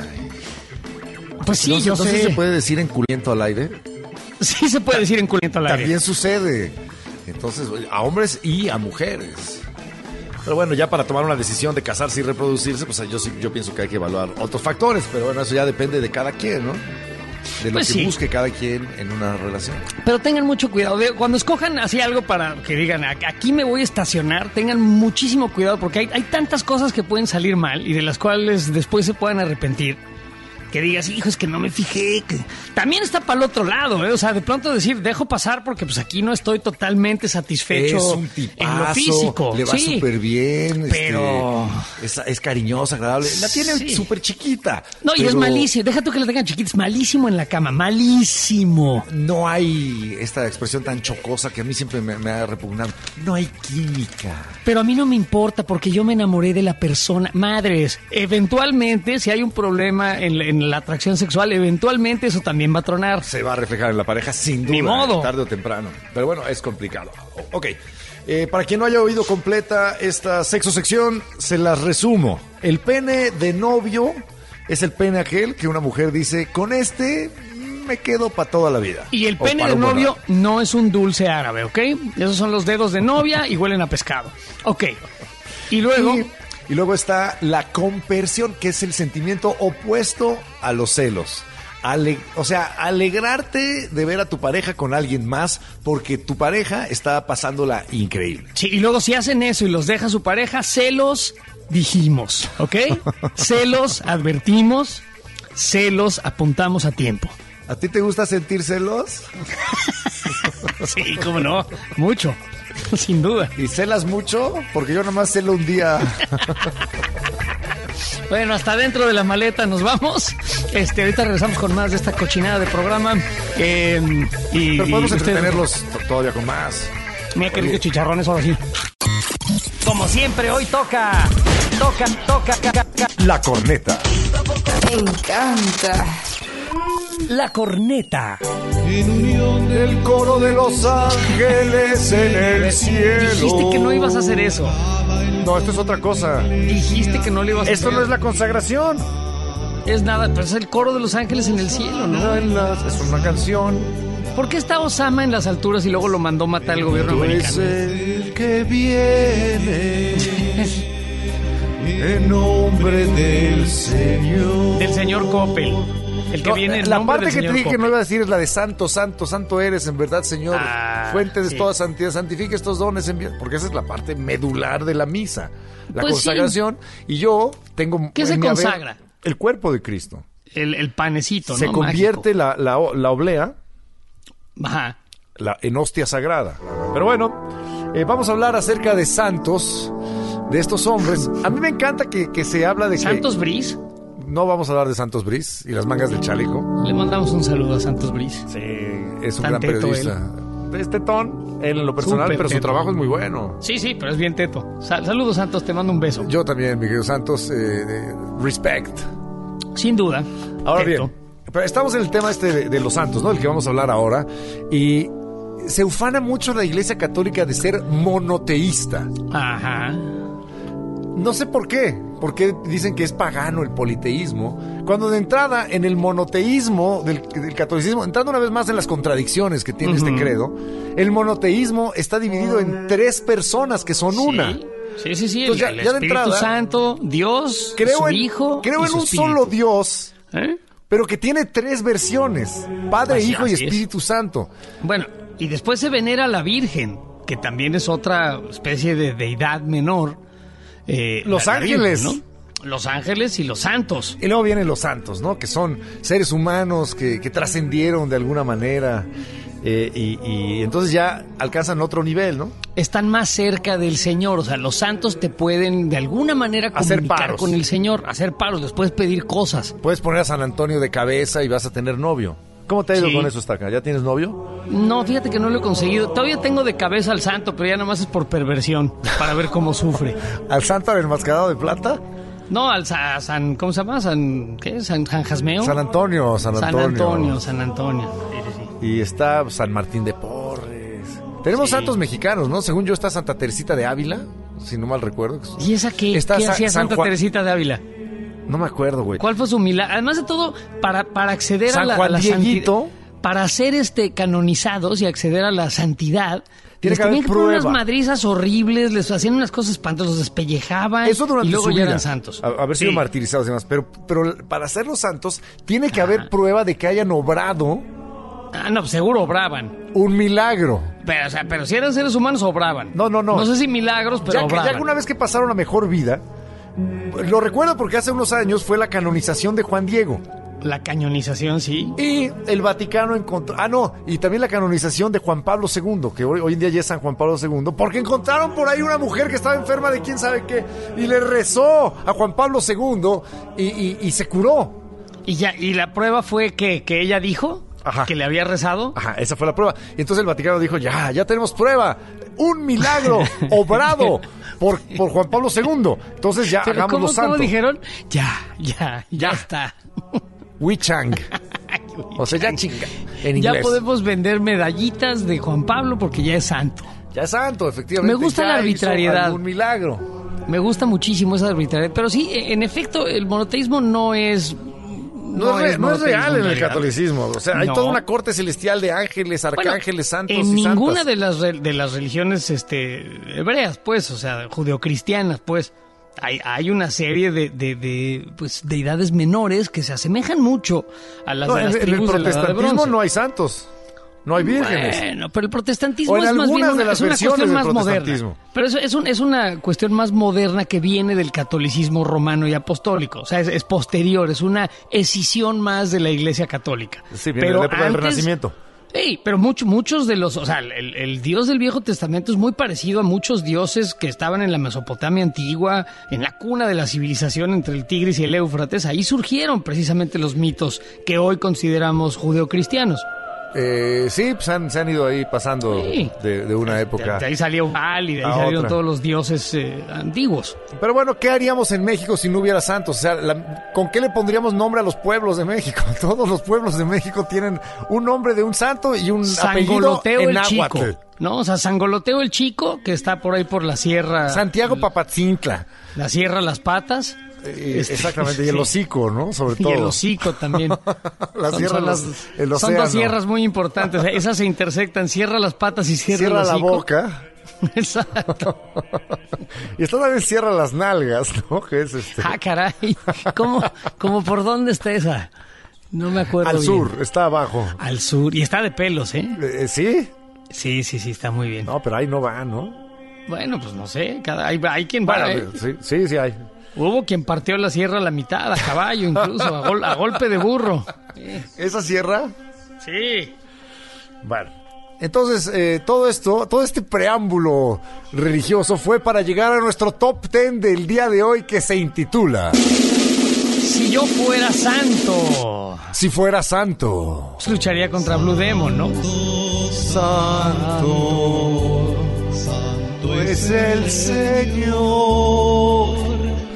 Pues sí, no, yo no sé. sé si se puede decir enculiento al aire. Sí se puede decir enculiento al aire. También sucede. Entonces, a hombres y a mujeres. Pero bueno, ya para tomar una decisión de casarse y reproducirse, pues yo sí, yo pienso que hay que evaluar otros factores, pero bueno, eso ya depende de cada quien, ¿no? De lo Pues que sí. busque cada quien en una relación. Pero tengan mucho cuidado. De- Cuando escojan así algo para que digan, "A- aquí me voy a estacionar", tengan muchísimo cuidado porque hay, hay tantas cosas que pueden salir mal y de las cuales después se puedan arrepentir. Que digas, hijo, es que no me fijé. Que... También está para el otro lado, ¿eh? O sea, de pronto decir, dejo pasar porque pues aquí no estoy totalmente satisfecho Es un en lo tipazo, físico. le va Sí. súper bien. Pero- este, es, es cariñosa, agradable. La tiene Sí. súper chiquita. No, y pero es malísimo. Deja tú que la tengan chiquita, es malísimo en la cama, malísimo. No hay esta expresión tan chocosa que a mí siempre me, me ha repugnado. No hay química. Pero a mí no me importa porque yo me enamoré de la persona. Madres, eventualmente, si hay un problema en, la- en en la atracción sexual, eventualmente eso también va a tronar. Se va a reflejar en la pareja, sin duda. Ni modo. Tarde o temprano. Pero bueno, es complicado. Ok. Eh, para quien no haya oído completa esta sexosección, se las resumo. El pene de novio es el pene aquel que una mujer dice, con este me quedo para toda la vida. Y el O pene para de un buen novio rato. no es un dulce árabe, ¿ok? Esos son los dedos de novia y huelen a pescado. Ok. Y luego... Y, y luego está la compersión, que es el sentimiento opuesto a los celos. Ale- o sea, alegrarte de ver a tu pareja con alguien más porque tu pareja está pasándola increíble. Sí, y luego si hacen eso y los deja su pareja, celos dijimos, ¿ok? Celos advertimos, celos apuntamos a tiempo. ¿A ti te gusta sentir celos? Sí, cómo no, mucho, sin duda. ¿Y celas mucho? Porque yo nomás celo un día. Bueno, hasta dentro de la maleta nos vamos. Este, ahorita regresamos con más de esta cochinada de programa. Eh, y, Pero podemos y ustedes- entretenerlos t- todavía con más. Mira qué ricos chicharrones ahora sí. Como siempre, hoy toca, toca, toca, ca- ca- ca- La corneta. Me encanta. la corneta. El coro de los ángeles en el cielo. Dijiste que no ibas a hacer eso. No, esto es otra cosa. Dijiste que no le ibas a Esto hacer. no es la consagración. Es nada, pero es el coro de los ángeles en el cielo, ¿no? Es una canción. ¿Por qué está Osama en las alturas y luego lo mandó matar el gobierno Tú es americano? el que viene en nombre del Señor. Del señor Coppel. El que No, viene en la nombre parte del que te señor dije que Coppel. no iba a decir es la de santo, santo, santo eres, en verdad, Señor. Ah, Fuente de sí. toda santidad, santifica estos dones, envía- porque esa es la parte medular de la misa, la Pues consagración. Y yo tengo... ¿Qué en se mi haber consagra? El cuerpo de Cristo. El, el panecito, Se ¿no? convierte la, la, la oblea Mágico. Ajá. la, en hostia sagrada. Pero bueno, eh, vamos a hablar acerca de santos, de estos hombres. A mí me encanta que, que se habla de Santos que... Bris. No vamos a hablar de Santos Bris y las mangas del chaleco. Le mandamos un saludo a Santos Bris. Sí, es un Tan gran teto periodista. Es tetón, él en lo personal, Súper pero su teto. trabajo es muy bueno. Sí, sí, pero es bien teto. Sal- saludos, Santos, te mando un beso. Yo también, mi querido Santos, eh, eh, respect. Sin duda. Ahora teto. bien, pero estamos en el tema este de, de los santos, ¿no? Del que vamos a hablar ahora. Y se ufana mucho la Iglesia Católica de ser monoteísta. Ajá. No sé por qué, porque dicen que es pagano el politeísmo, cuando de entrada en el monoteísmo del, del catolicismo, entrando una vez más en las contradicciones que tiene Ujú. este credo, el monoteísmo está dividido en tres personas que son una. Sí, sí, sí. Entonces, ya- el ya de Espíritu entrada, Santo, Dios, Creo su en, Hijo. creo y en su un Espíritu. solo Dios, ¿Eh? pero que tiene tres versiones, Padre, Así- Hijo y así es. Espíritu Santo. Bueno, y después se venera a la Virgen, que también es otra especie de deidad menor. Eh, Los la- la Virgen, ángeles. ¿no? Los ángeles y los santos. Y luego vienen los santos, ¿no? Que son seres humanos que, que trascendieron de alguna manera. eh, y, y entonces ya alcanzan otro nivel, ¿no? Están más cerca del Señor, o sea, los santos te pueden de alguna manera Hacer comunicar paros. con el Señor, hacer paros, les puedes pedir cosas. Puedes poner a San Antonio de cabeza y vas a tener novio. ¿Cómo te ha ido Sí. con eso, Estaca? ¿Ya tienes novio? No, fíjate que no lo he conseguido. Todavía tengo de cabeza al santo, pero ya nada más es por perversión, para ver cómo sufre. ¿Al santo al enmascarado de plata? No, al Sa- San, ¿cómo se llama? San, ¿qué? San, San Jasmeo. San Antonio, San San Antonio. Antonio, San Antonio. Sí, sí, sí. Y está San Martín de Porres. Tenemos Sí. santos mexicanos, ¿no? Según yo está Santa Teresita de Ávila, si no mal recuerdo. ¿Y esa qué? Está ¿Qué Sa- hacía San Santa Juan- Teresita de Ávila? No me acuerdo, güey. ¿Cuál fue su milagro? Además de todo, para, para acceder San a la, Juan a la Dieguito. santidad, para ser este canonizados y acceder a la santidad, Tiene les que haber tenían que poner unas prueba. madrizas horribles, les hacían unas cosas espantosas, los despellejaban Eso durante y luego su ya vida. eran santos. A- haber sido Sí. martirizados y demás. Pero, pero para ser los santos, tiene que haber prueba de que hayan obrado Ah, no, seguro obraban. un milagro. Pero, o sea, pero si eran seres humanos, obraban. No, no, no. No sé si milagros, pero Ya, que, obraban. ya una vez que pasaron a mejor vida, lo recuerdo porque hace unos años fue la canonización de Juan Diego. La cañonización, sí. Y el Vaticano encontró... Ah, no, y también la canonización de Juan Pablo segundo, que hoy, hoy en día ya es San Juan Pablo segundo, porque encontraron por ahí una mujer que estaba enferma de quién sabe qué, y le rezó a Juan Pablo segundo y, y- y se curó. Y ya, y la prueba fue que, que ella dijo Ajá. que le había rezado. Ajá, esa fue la prueba. Y entonces el Vaticano dijo, ya, ya tenemos prueba. Un milagro obrado por, por Juan Pablo segundo. Entonces ya Pero hagamos ¿cómo, los cómo santos. dijeron? Ya, ya, ya está. Wichang. O sea, ya chica, en inglés. Ya podemos vender medallitas de Juan Pablo porque ya es santo. Ya es santo, efectivamente. Me gusta ya la arbitrariedad. Un milagro. Me gusta muchísimo esa arbitrariedad. Pero sí, en efecto, el monoteísmo no es... No, no, es, no es real en el catolicismo. O sea, hay no. toda una corte celestial de ángeles, arcángeles, bueno, santos en y ninguna santas. de las de las religiones este hebreas, pues, o sea, judeocristianas, pues, hay, hay una serie de, de, de pues deidades menores que se asemejan mucho a las No, de las en, en el tribus de la Edad de protestantismo Bronce. no hay santos. No hay vírgenes. Bueno, pero el protestantismo O en es más bien algunas una, de las es una versiones cuestión del más moderna. protestantismo. Pero es, es, un, es una cuestión más moderna que viene del catolicismo romano y apostólico. O sea, es, es posterior, es una escisión más de la Iglesia católica. Sí, viene pero de la época del antes- Renacimiento. Sí, pero mucho, muchos de los, o sea, el, el Dios del Viejo Testamento es muy parecido a muchos dioses que estaban en la Mesopotamia antigua, en la cuna de la civilización entre el Tigris y el Éufrates. Ahí surgieron precisamente los mitos que hoy consideramos judeocristianos. Eh, sí, pues han, se han ido ahí pasando Sí. de, de una época. De, de ahí salió Baal y de ahí a salieron otra. todos los dioses eh, antiguos. Pero bueno, ¿qué haríamos en México si no hubiera santos? O sea, la- ¿con qué le pondríamos nombre a los pueblos de México? Todos los pueblos de México tienen un nombre de un santo y un apellido Sangoloteo en el náhuatl. Chico. ¿No? O sea, Sangoloteo el Chico, que está por ahí por la sierra. Santiago Papatzintla. La sierra Las Patas. Eh, Este, exactamente, y el sí. hocico, ¿no? Sobre Y todo. el hocico también. La Son- sierra, son, los- las- el son océano. dos sierras muy importantes. Esas se intersectan. Cierra las patas y cierra, Cierra el la hocico. boca. Exacto. Y está también cierra las nalgas, ¿no? Que es este. Ah, caray. ¿Cómo, cómo por dónde está esa? No me acuerdo Al bien. sur, está abajo. Al sur. Y está de pelos, ¿eh? Eh, ¿Sí? Sí, sí, sí, está muy bien. No, pero ahí no va, ¿no? Bueno, pues no sé. Cada, hay, hay quien va. Bueno, ¿eh? sí, sí, sí hay. Hubo quien partió la sierra a la mitad, a caballo incluso, a, gol- a golpe de burro. ¿Esa sierra? Sí. Bueno. Entonces, eh, todo esto, todo este preámbulo religioso fue para llegar a nuestro top ten del día de hoy que se intitula Si yo fuera santo, Si fuera santo. pues lucharía contra Blue Demon, ¿no? Santo, santo es el Señor.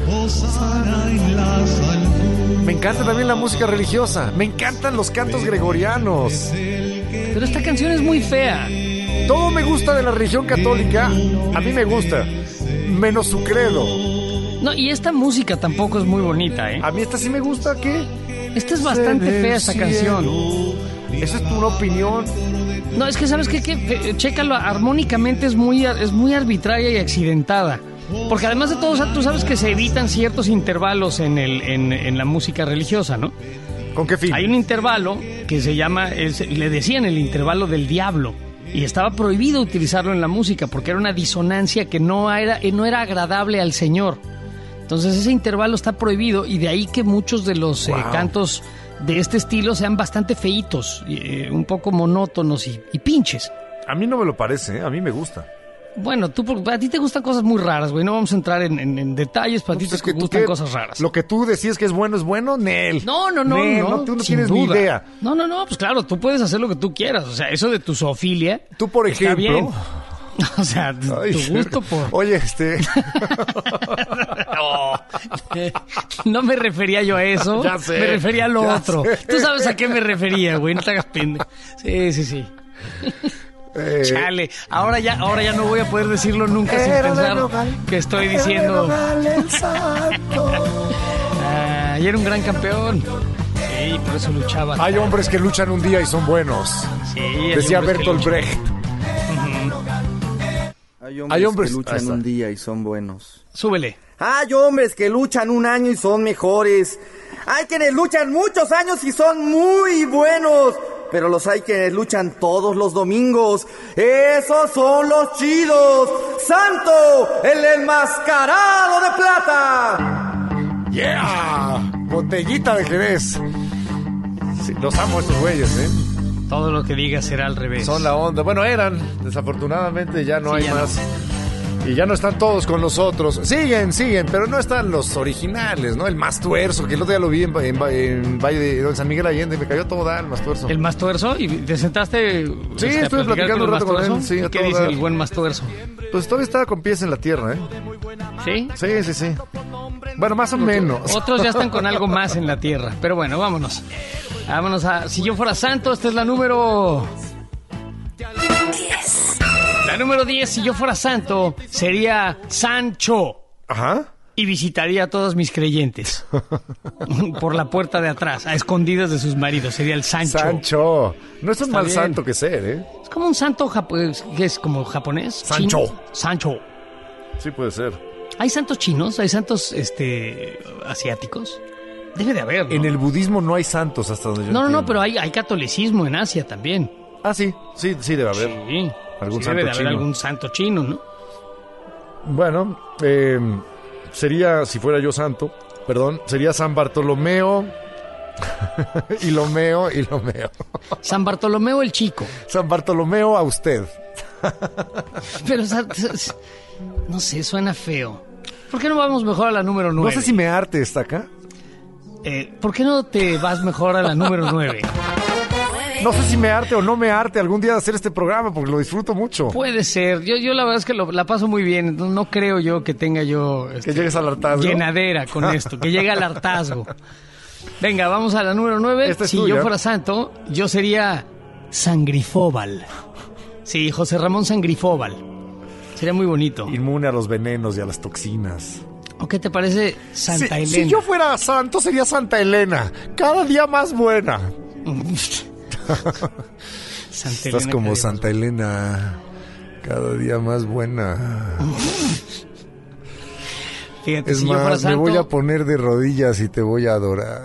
Me encanta también la música religiosa. Me encantan los cantos gregorianos. Pero esta canción es muy fea. Todo me gusta de la religión católica. A mí me gusta. Menos su credo. No, y esta música tampoco es muy bonita, ¿eh? A mí esta sí me gusta. ¿Qué? Esta es bastante fea, esta canción. Esa es tu opinión. No, es que, ¿sabes qué? qué? Chécalo, armónicamente es muy, es muy arbitraria y accidentada. Porque además de todo, o sea, tú sabes que se evitan ciertos intervalos en, el, en, en la música religiosa, ¿no? ¿Con qué fin? Hay un intervalo que se llama, es- le decían el intervalo del diablo. Y estaba prohibido utilizarlo en la música porque era una disonancia que no era, eh, no era agradable al Señor. Entonces ese intervalo está prohibido y de ahí que muchos de los eh, Wow. cantos de este estilo sean bastante feitos, eh, un poco monótonos y, y pinches. A mí no me lo parece, ¿eh? A mí me gusta. Bueno, tú, por- a ti te gustan cosas muy raras, güey. No vamos a entrar en, en- en detalles, para ti Pues es te que tú gustan qué- cosas raras. Lo que tú decías que es bueno es bueno, Nel. No, no, no, Nel, no. tú no sin tienes ni duda. idea. No, no, no, pues claro, tú puedes hacer lo que tú quieras. O sea, eso de tu zoofilia. Tú, por está ejemplo. bien. O sea, tu, Ay, tu gusto por. Oye, este. No. No me refería yo a eso. Ya sé, me refería a lo ya otro. sé. Tú sabes a qué me refería, güey. No te hagas pendejo. Sí, sí, sí. eh, Chale. Ahora ya, ahora ya no voy a poder decirlo nunca sin Era de pensar Nogal, que estoy era de diciendo. Nogal el santo. Ah, y era un gran campeón. Sí, por eso luchaba. Hay hombres que luchan un día y son buenos. Sí, hay Decía hombres que Bertolt luchan. Brecht. Hay hombres, Hay hombres- que ahí luchan está. un día y son buenos. Súbele. Hay hombres que luchan un año y son mejores. Hay quienes luchan muchos años y son muy buenos. Pero los hay quienes luchan todos los domingos. Esos son los chidos. ¡Santo, el enmascarado de plata! ¡Yeah! Botellita de Jerez. Sí, los amo estos güeyes, ¿eh? Todo lo que digas será al revés. Son la onda. Bueno, eran. Desafortunadamente ya no Sí, hay ya más. Y ya no están todos con nosotros. Siguen, siguen, pero no están los originales, ¿no? El Mastuerzo, que el otro día lo vi en, en, en Valle de Don San Miguel Allende. Me cayó todo dar el Mastuerzo. ¿El Mastuerzo? ¿Y te sentaste? Sí, este, a estuve platicar platicando el un rato con él, Mastuerzo? sí, a ¿Qué todo dice dar. el buen Mastuerzo? Pues todavía estaba con pies en la tierra, ¿eh? ¿Sí? Sí, sí, sí. Bueno, más o menos. Otros ya están con algo más en la tierra. Pero bueno, vámonos. Vámonos a... Si yo fuera santo, esta es la número... diez. La número diez, si yo fuera santo, sería Sancho. Ajá. Y visitaría a todos mis creyentes. Por la puerta de atrás, a escondidas de sus maridos. Sería el Sancho. Sancho. No es un Está mal bien. santo que ser, ¿eh? Es como un santo japonés, que es como japonés. Sancho. chino. Sancho. Sí puede ser. ¿Hay santos chinos? ¿Hay santos este asiáticos? Debe de haber, ¿no? En el budismo no hay santos hasta donde yo No, no, no, entiendo. pero hay, hay catolicismo en Asia también. Ah, sí. Sí, sí debe haber. Sí. Algún Sí, santo debe de haber chino. algún santo chino, ¿no? Bueno, eh, sería, si fuera yo santo, perdón, sería San Bartolomeo y Lomeo y Lomeo. San Bartolomeo el Chico. San Bartolomeo a usted. Pero, o sea, no sé, suena feo. ¿Por qué no vamos mejor a la número nueve? No sé si me arte está acá. Eh, ¿Por qué no te vas mejor a la número nueve? No sé si me arte o no me arte algún día de hacer este programa porque lo disfruto mucho. Puede ser. Yo, yo la verdad es que lo- la paso muy bien. No, no creo yo que tenga yo Que este, llegues al hartazgo. llenadera con esto, que llegue al hartazgo. Venga, vamos a la número nueve. Esta es Si tuya. yo fuera santo, yo sería Sangrifóbal. Sí, José Ramón Sangrifóbal. Sería muy bonito. Inmune a los venenos y a las toxinas. ¿O qué te parece Santa si, Elena? si yo fuera santo sería Santa Elena. Cada día más buena. Santa Estás Elena como Cadena. Santa Elena. Cada día más buena. Fíjate, Es si yo fuera más, me santo... voy a poner de rodillas y te voy a adorar.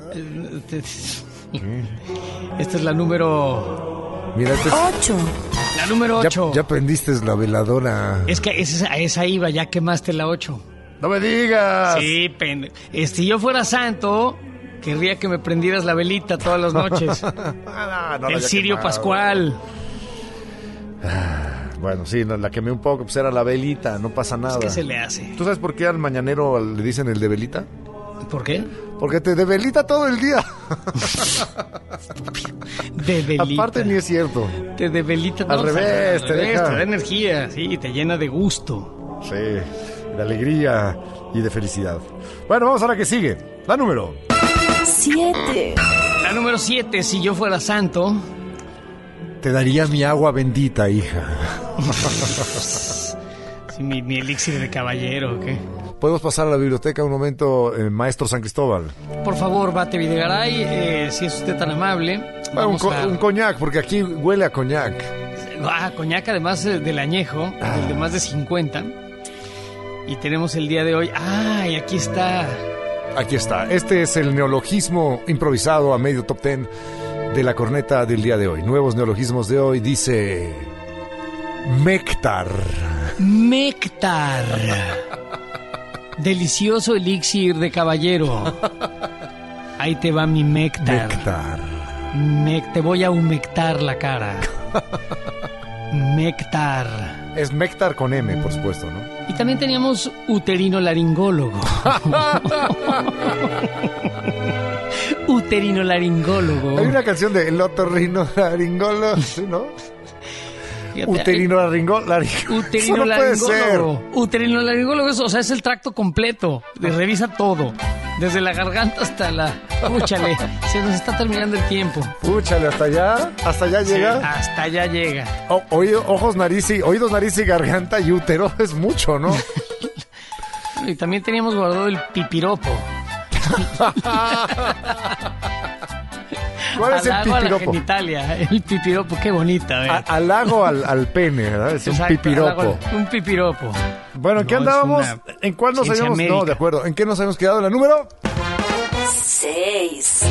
Esta es la número... Mira, este es- ocho. La número ya, ocho. ya prendiste la veladora. Es que esa, a esa iba, ya quemaste la ocho. ¡No me digas! Sí, pen... eh, si yo fuera santo, querría que me prendieras la velita todas las noches. Ah, no, la El ya Cirio quemado. Pascual. Bueno, sí, no, la quemé un poco, pues era la velita, no pasa nada. ¿Qué se le hace? ¿Tú sabes por qué al mañanero le dicen el de velita? ¿Por qué? Porque te de velita todo el día. De velita. Aparte ni es cierto. Te de velita. Al revés, al te revés, deja- te da energía, sí, te llena de gusto. Sí, de alegría y de felicidad. Bueno, vamos a la que sigue. La número. siete. La número siete, si yo fuera santo, Te daría mi agua bendita, hija. sí, mi, mi elixir de caballero, ¿o qué? Podemos pasar a la biblioteca un momento, eh, maestro San Cristóbal. Por favor, Bate Videgaray, eh, si es usted tan amable. Bueno, un, Vamos co- a... un coñac, porque aquí huele a coñac. Ah, coñac además eh, del añejo, el de más de cincuenta. Y tenemos el día de hoy. ¡Ah! Y aquí está. Aquí está. Este es el neologismo improvisado a medio top ten de la corneta del día de hoy. Nuevos neologismos de hoy. Dice... Méctar. Méctar. Delicioso elixir de caballero. Ahí te va mi Méctar. Méctar. Me- te voy a humectar la cara. Méctar. Es Méctar con M, por supuesto, ¿no? Y también teníamos uterino laringólogo. Uterino laringólogo. Hay una canción de El otorrino laringólogo, ¿sí, no? Fíjate, Uterino laringólogo. Eso Uterino no puede ser. laringólogo. Uterino laringólogo, es, o sea, es el tracto completo. Le revisa todo. Desde la garganta hasta la... Púchale, se nos está terminando el tiempo. Púchale, hasta allá, hasta allá llega. Sí, hasta allá llega. O- oído- ojos, nariz y, oídos, nariz y garganta y útero es mucho, ¿no? Y también teníamos guardado el pipiropo. ¿Cuál es el Halago a la pipiropo? genitalia. El pipiropo, qué bonita, A- ¿verdad? halago al, al pene, ¿verdad? Es un Exacto, pipiropo. halago al- Un pipiropo. Bueno, ¿en qué No, es andábamos? una ¿En cuál nos ciencia habíamos? No, médica. de acuerdo. ¿En qué nos habíamos quedado? ¿La número? seis.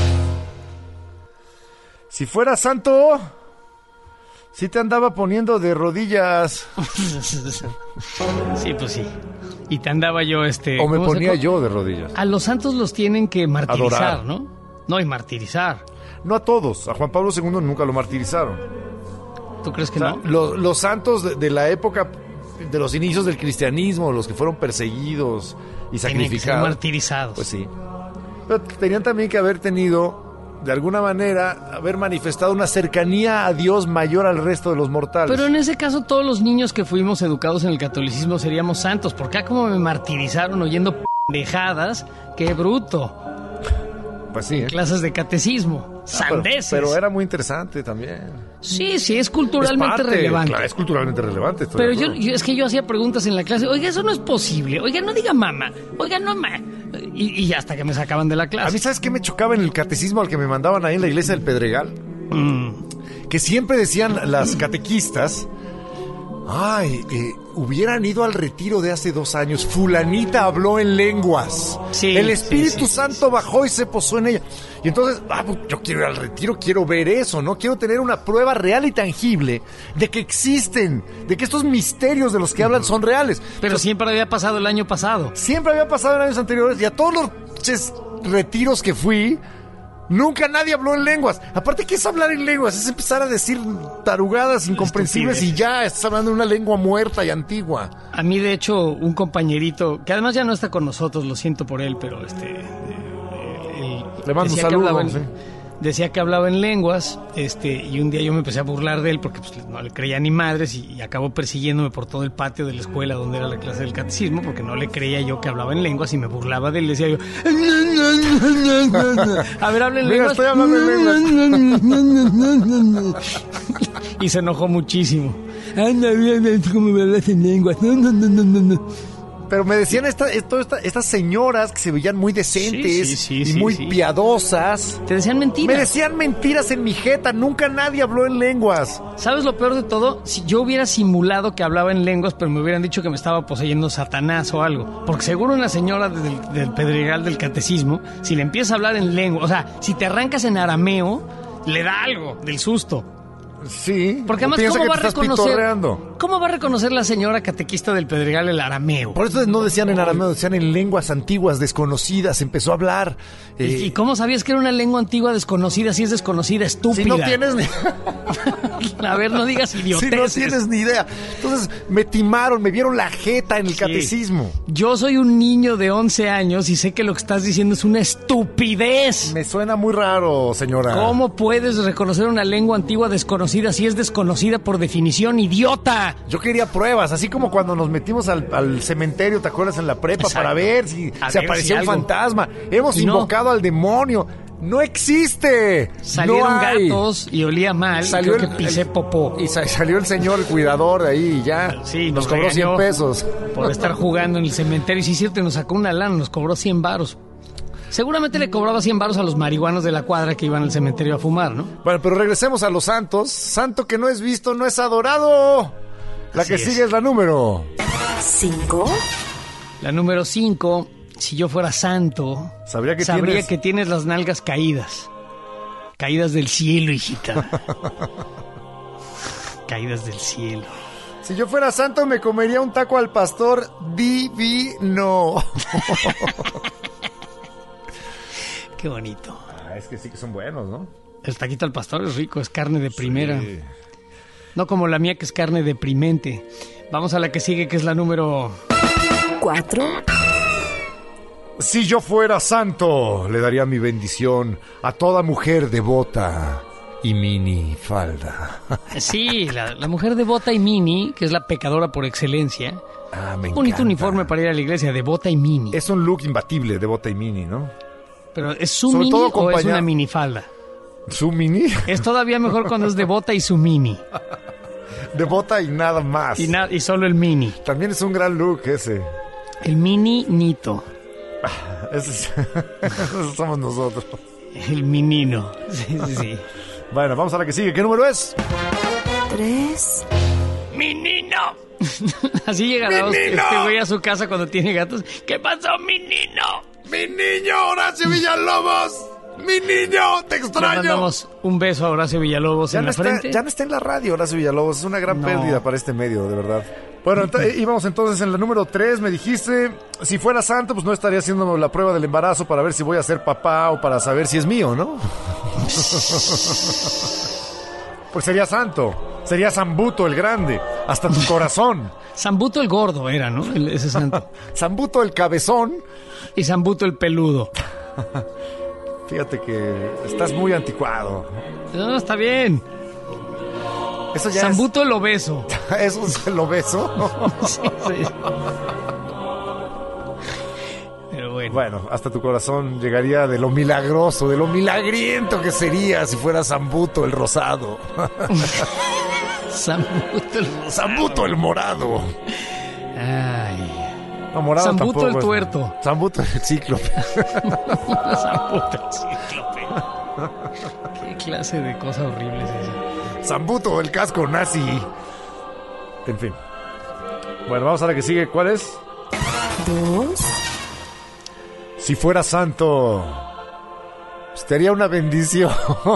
Si fuera santo, sí te andaba poniendo de rodillas. Sí, pues sí. Y te andaba yo, este... O me ¿cómo se ponía co- yo de rodillas. A los santos los tienen que martirizar, Adorar. ¿no? No, y martirizar. No a todos. A Juan Pablo segundo nunca lo martirizaron. ¿Tú crees que O sea, no? lo- los santos de, de la época, de los inicios del cristianismo, los que fueron perseguidos y Tienen que ser sacrificados. martirizados. Pues sí. Pero tenían también que haber tenido, de alguna manera, haber manifestado una cercanía a Dios mayor al resto de los mortales. Pero en ese caso todos los niños que fuimos educados en el catolicismo seríamos santos, porque acá como me martirizaron oyendo p pendejadas. ¡Qué bruto! Pues sí, ¿eh? Clases de catecismo. Sandeces. Pero, pero era muy interesante también. Sí, sí, es culturalmente Es parte, relevante. Claro, es culturalmente relevante. estoy Pero de yo, acuerdo. yo- es que yo hacía preguntas en la clase. Oiga, eso no es posible. Oiga, no diga mamá. Oiga, no ma. Y, y hasta que me sacaban de la A clase. mí, ¿sabes qué me chocaba en el catecismo al que me mandaban ahí en la iglesia del Pedregal? Mm. Que siempre decían las catequistas, ay, eh, hubieran ido al retiro de hace dos años, fulanita habló en lenguas, Sí, el Espíritu sí, sí, Santo bajó y se posó en ella. Y entonces, ah, pues, yo quiero ir al retiro, quiero ver eso, ¿no? Quiero tener una prueba real y tangible de que existen, de que estos misterios de los que hablan son reales. Pero siempre había pasado el año pasado. Siempre había pasado en años anteriores y a todos los ches, retiros que fui, nunca nadie habló en lenguas. Aparte, ¿qué es hablar en lenguas? Es empezar a decir tarugadas incomprensibles y ya estás hablando de una lengua muerta y antigua. A mí, de hecho, un compañerito, que además ya no está con nosotros, lo siento por él, pero este... eh, él Le mando un decía que saludo, hablaba en- sí. Decía que hablaba en lenguas, este, y un día yo me empecé a burlar de él porque pues, no le creía ni madres y, y acabó persiguiéndome por todo el patio de la escuela donde era la clase del catecismo porque no le creía yo que hablaba en lenguas y me burlaba de él. Le decía yo, a ver, habla en Mira, lenguas. estoy hablando en Y se enojó muchísimo. Anda, bien, cómo me hablas en lenguas. No, no, no, no, no, no. Pero me decían esta, esto, esta- estas señoras que se veían muy decentes Sí, sí, sí, y sí, muy sí. piadosas. Te decían mentiras. Me decían mentiras en mi jeta, nunca nadie habló en lenguas. ¿Sabes lo peor de todo? Si yo hubiera simulado que hablaba en lenguas, pero me hubieran dicho que me estaba poseyendo Satanás o algo. Porque seguro una señora del, del Pedregal del catecismo, si le empieza a hablar en lengua, o sea, si te arrancas en arameo, le da algo del susto. Sí, Porque o además, piensa ¿cómo que va a te estás reconocer? pitorreando. ¿Cómo va a reconocer la señora catequista del Pedregal el arameo? Por eso no decían en arameo, decían en lenguas antiguas, desconocidas. Empezó a hablar. ¿Y, eh, y cómo sabías que era una lengua antigua desconocida si es desconocida, estúpida? si no tienes ni... A ver, no digas si idioteces. no tienes ni idea. Entonces me timaron, me vieron la jeta en el Sí. catecismo. Yo soy un niño de once años y sé que lo que estás diciendo es una estupidez. Me suena muy raro, señora. ¿Cómo puedes reconocer una lengua antigua desconocida si es desconocida por definición, idiota? Yo quería pruebas, así como cuando nos metimos al, al cementerio, ¿te acuerdas? En la prepa, Exacto. para ver si A se ver aparecía si un algo. fantasma. Hemos Y no. invocado al demonio. No existe. Salieron no hay. gatos y olía mal. Salió Creo el- que pisé el- popó. Y sa- salió el señor, el cuidador de ahí y ya. Sí, nos nos cobró cien regañó pesos. por estar jugando en el cementerio. Y sí, es cierto, nos sacó una lana, nos cobró cien varos. Seguramente le cobraba cien varos a los marihuanos de la cuadra que iban al cementerio a fumar, ¿no? Bueno, pero regresemos a los santos. Santo que no es visto, no es adorado. La Así que es. sigue es la número. Cinco. La número cinco, si yo fuera santo, Sabría que sabría tienes- que tienes las nalgas caídas. Caídas del cielo, hijita. Caídas del cielo. Si yo fuera santo, me comería un taco al pastor divino. Qué bonito. Ah, es que sí que son buenos, ¿no? El taquito al pastor es rico, es carne de primera. No como la mía, que es carne deprimente. Vamos a la que sigue, que es la número... Cuatro. Si yo fuera santo, le daría mi bendición a toda mujer devota y mini falda. Sí, la, la mujer de bota y mini, que es la pecadora por excelencia. Ah, me Bonito encanta. uniforme para ir a la iglesia, de bota y mini. Es un look imbatible de bota y mini, ¿no? Pero ¿es su sobre mini todo o es acompañado- una minifalda? Su mini Es todavía mejor cuando es de bota y su mini. de bota y nada más. Y, na- y solo el mini. También es un gran look ese. El mini nito. Ese es- Esos somos nosotros. El minino. Sí, sí, sí. Bueno, vamos a la que sigue. ¿Qué número es? Tres. ¡Minino! Así llegará ¡Minino! este güey a su casa cuando tiene gatos. ¿Qué pasó, minino? ¡Mi niño, Horacio Villalobos! ¡Mi niño, te Le extraño! mandamos un beso a Horacio Villalobos Ya en no, la está, frente. ya no está en la radio, Horacio Villalobos. Es una gran No. pérdida para este medio, de verdad. Bueno, ent- íbamos entonces en la número tres. Me dijiste, si fuera santo, pues no estaría haciendo la prueba del embarazo para ver si voy a ser papá o para saber si es mío, ¿no? Pues sería santo. Sería Zambuto el grande. Hasta tu corazón. Zambuto el gordo era, ¿no? El- ese santo. Zambuto el cabezón. Y Zambuto el peludo. Fíjate que estás muy anticuado. No, está bien. Eso ya Zambuto el obeso. es... Eso es el obeso. Sí, sí. bueno. Bueno, hasta tu corazón llegaría de lo milagroso, de lo milagriento que sería si fuera Zambuto el rosado. Zambuto el rosado. Zambuto el morado. Ay. No, morado Zambuto tampoco el es. tuerto. Zambuto el cíclope. Zambuto el cíclope. Qué clase de cosa horrible es esa. Zambuto el casco nazi. En fin. Bueno, vamos a la que sigue. ¿Cuál es? Dos. Si fuera santo, pues te haría una bendición.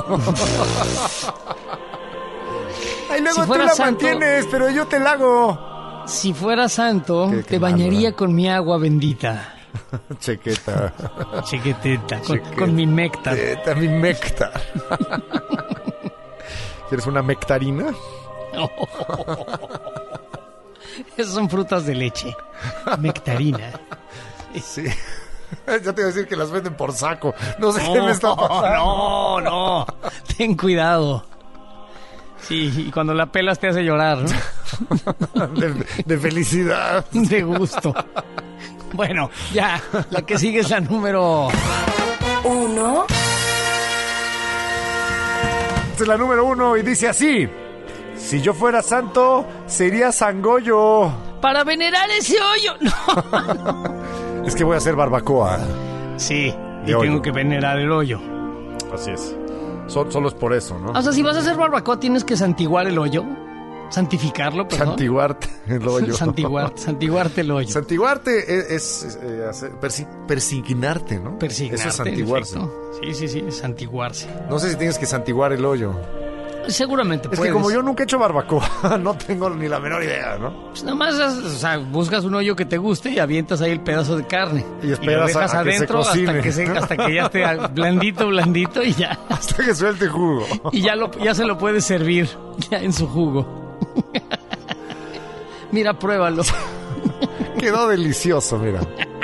Ay, luego Si tú fuera la santo- mantienes, pero yo te la hago. Si fuera santo, Qué- qué te mal, bañaría ¿verdad? con mi agua bendita. Chequeta. Chiquitita, con, Chiqueta. con mi néctar. Chequeta, mi néctar. ¿Quieres una nectarina? Esas son frutas de leche. Nectarina. Sí. Ya te iba a decir que las venden por saco. No sé qué me está pasando. No, no. Ten cuidado. Sí, y cuando la pelas te hace llorar, ¿no? De, de felicidad. De gusto. Bueno, ya. La que sigue es la número... Uno. Esta es la número uno y dice así: si yo fuera santo, sería Sangoyo. Para venerar ese hoyo. No. Es que voy a hacer barbacoa. Sí, y De hoyo. tengo que venerar el hoyo. Así es. So- solo es por eso, ¿no? O sea, si vas a hacer barbacoa, tienes que santiguar el hoyo. Santificarlo, perdón. Santiguarte el hoyo. Santiguarte, santiguarte el hoyo. Santiguarte es, es, eh, hacer- persi- persignarte, ¿no? Persignarte, Eso es en santiguarse. efecto. Sí, sí, sí, santiguarse. No sé si tienes que santiguar el hoyo. Seguramente Es puedes. que como yo nunca he hecho barbacoa, no tengo ni la menor idea, ¿no? Pues nada más, haz- o sea, buscas un hoyo que te guste y avientas ahí el pedazo de carne. Y esperas lo dejas a- a que se adentro cocine. hasta que se, hasta que ya esté blandito, blandito y ya. Hasta que suelte jugo. Y ya lo, ya se lo puedes servir ya en su jugo. Mira, pruébalo. Quedó delicioso, mira.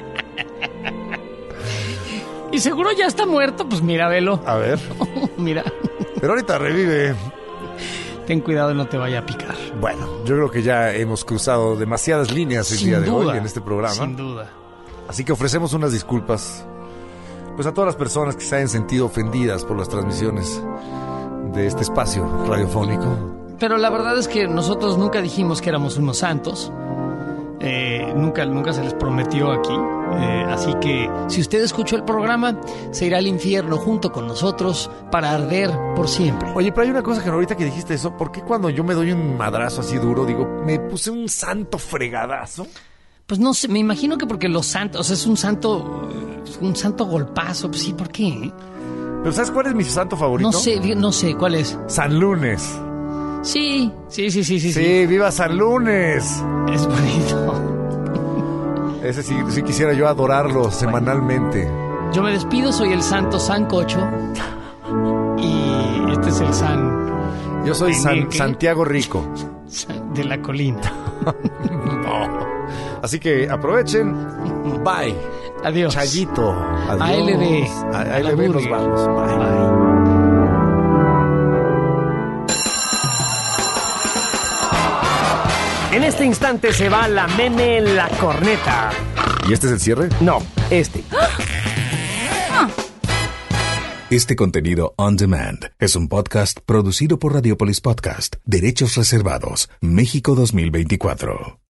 Y seguro ya está muerto, pues mira, velo. A ver. Mira, Pero ahorita revive. ten cuidado y no te vaya a picar. Bueno, yo creo que ya hemos cruzado demasiadas líneas el Sin día de duda, hoy en este programa. Sin duda. Así que ofrecemos unas disculpas pues a todas las personas que se hayan sentido ofendidas por las transmisiones de este espacio radiofónico. Pero la verdad es que nosotros nunca dijimos que éramos unos santos. Eh, nunca, nunca se les prometió aquí. Eh, así que si usted escuchó el programa, se irá al infierno junto con nosotros para arder por siempre. Oye, pero hay una cosa que ahorita que dijiste eso, ¿por qué cuando yo me doy un madrazo así duro, digo, me puse un santo fregadazo? Pues no sé, me imagino que porque los santos, o sea, es un santo, un santo golpazo. Pues sí, ¿por qué? Pero ¿sabes cuál es mi santo favorito? No sé, no sé, ¿cuál es? San Lunes. Sí, sí, sí, sí, sí. Sí, sí. viva San Lunes. Es bonito. Ese sí, sí quisiera yo adorarlo semanalmente. Yo me despido, soy el santo Sancocho. Y este es el San Yo soy San, Meneque. Santiago Rico. San de la colina. No. Así que aprovechen. Bye. Adiós. Chayito. Adiós. A L B. A, A L la B nos burger. vamos. Bye. Bye. En este instante se va la meme en la corneta. ¿Y este es el cierre? No, este. Este contenido on demand es un podcast producido por Radiopolis Podcast, Derechos Reservados, México dos mil veinticuatro.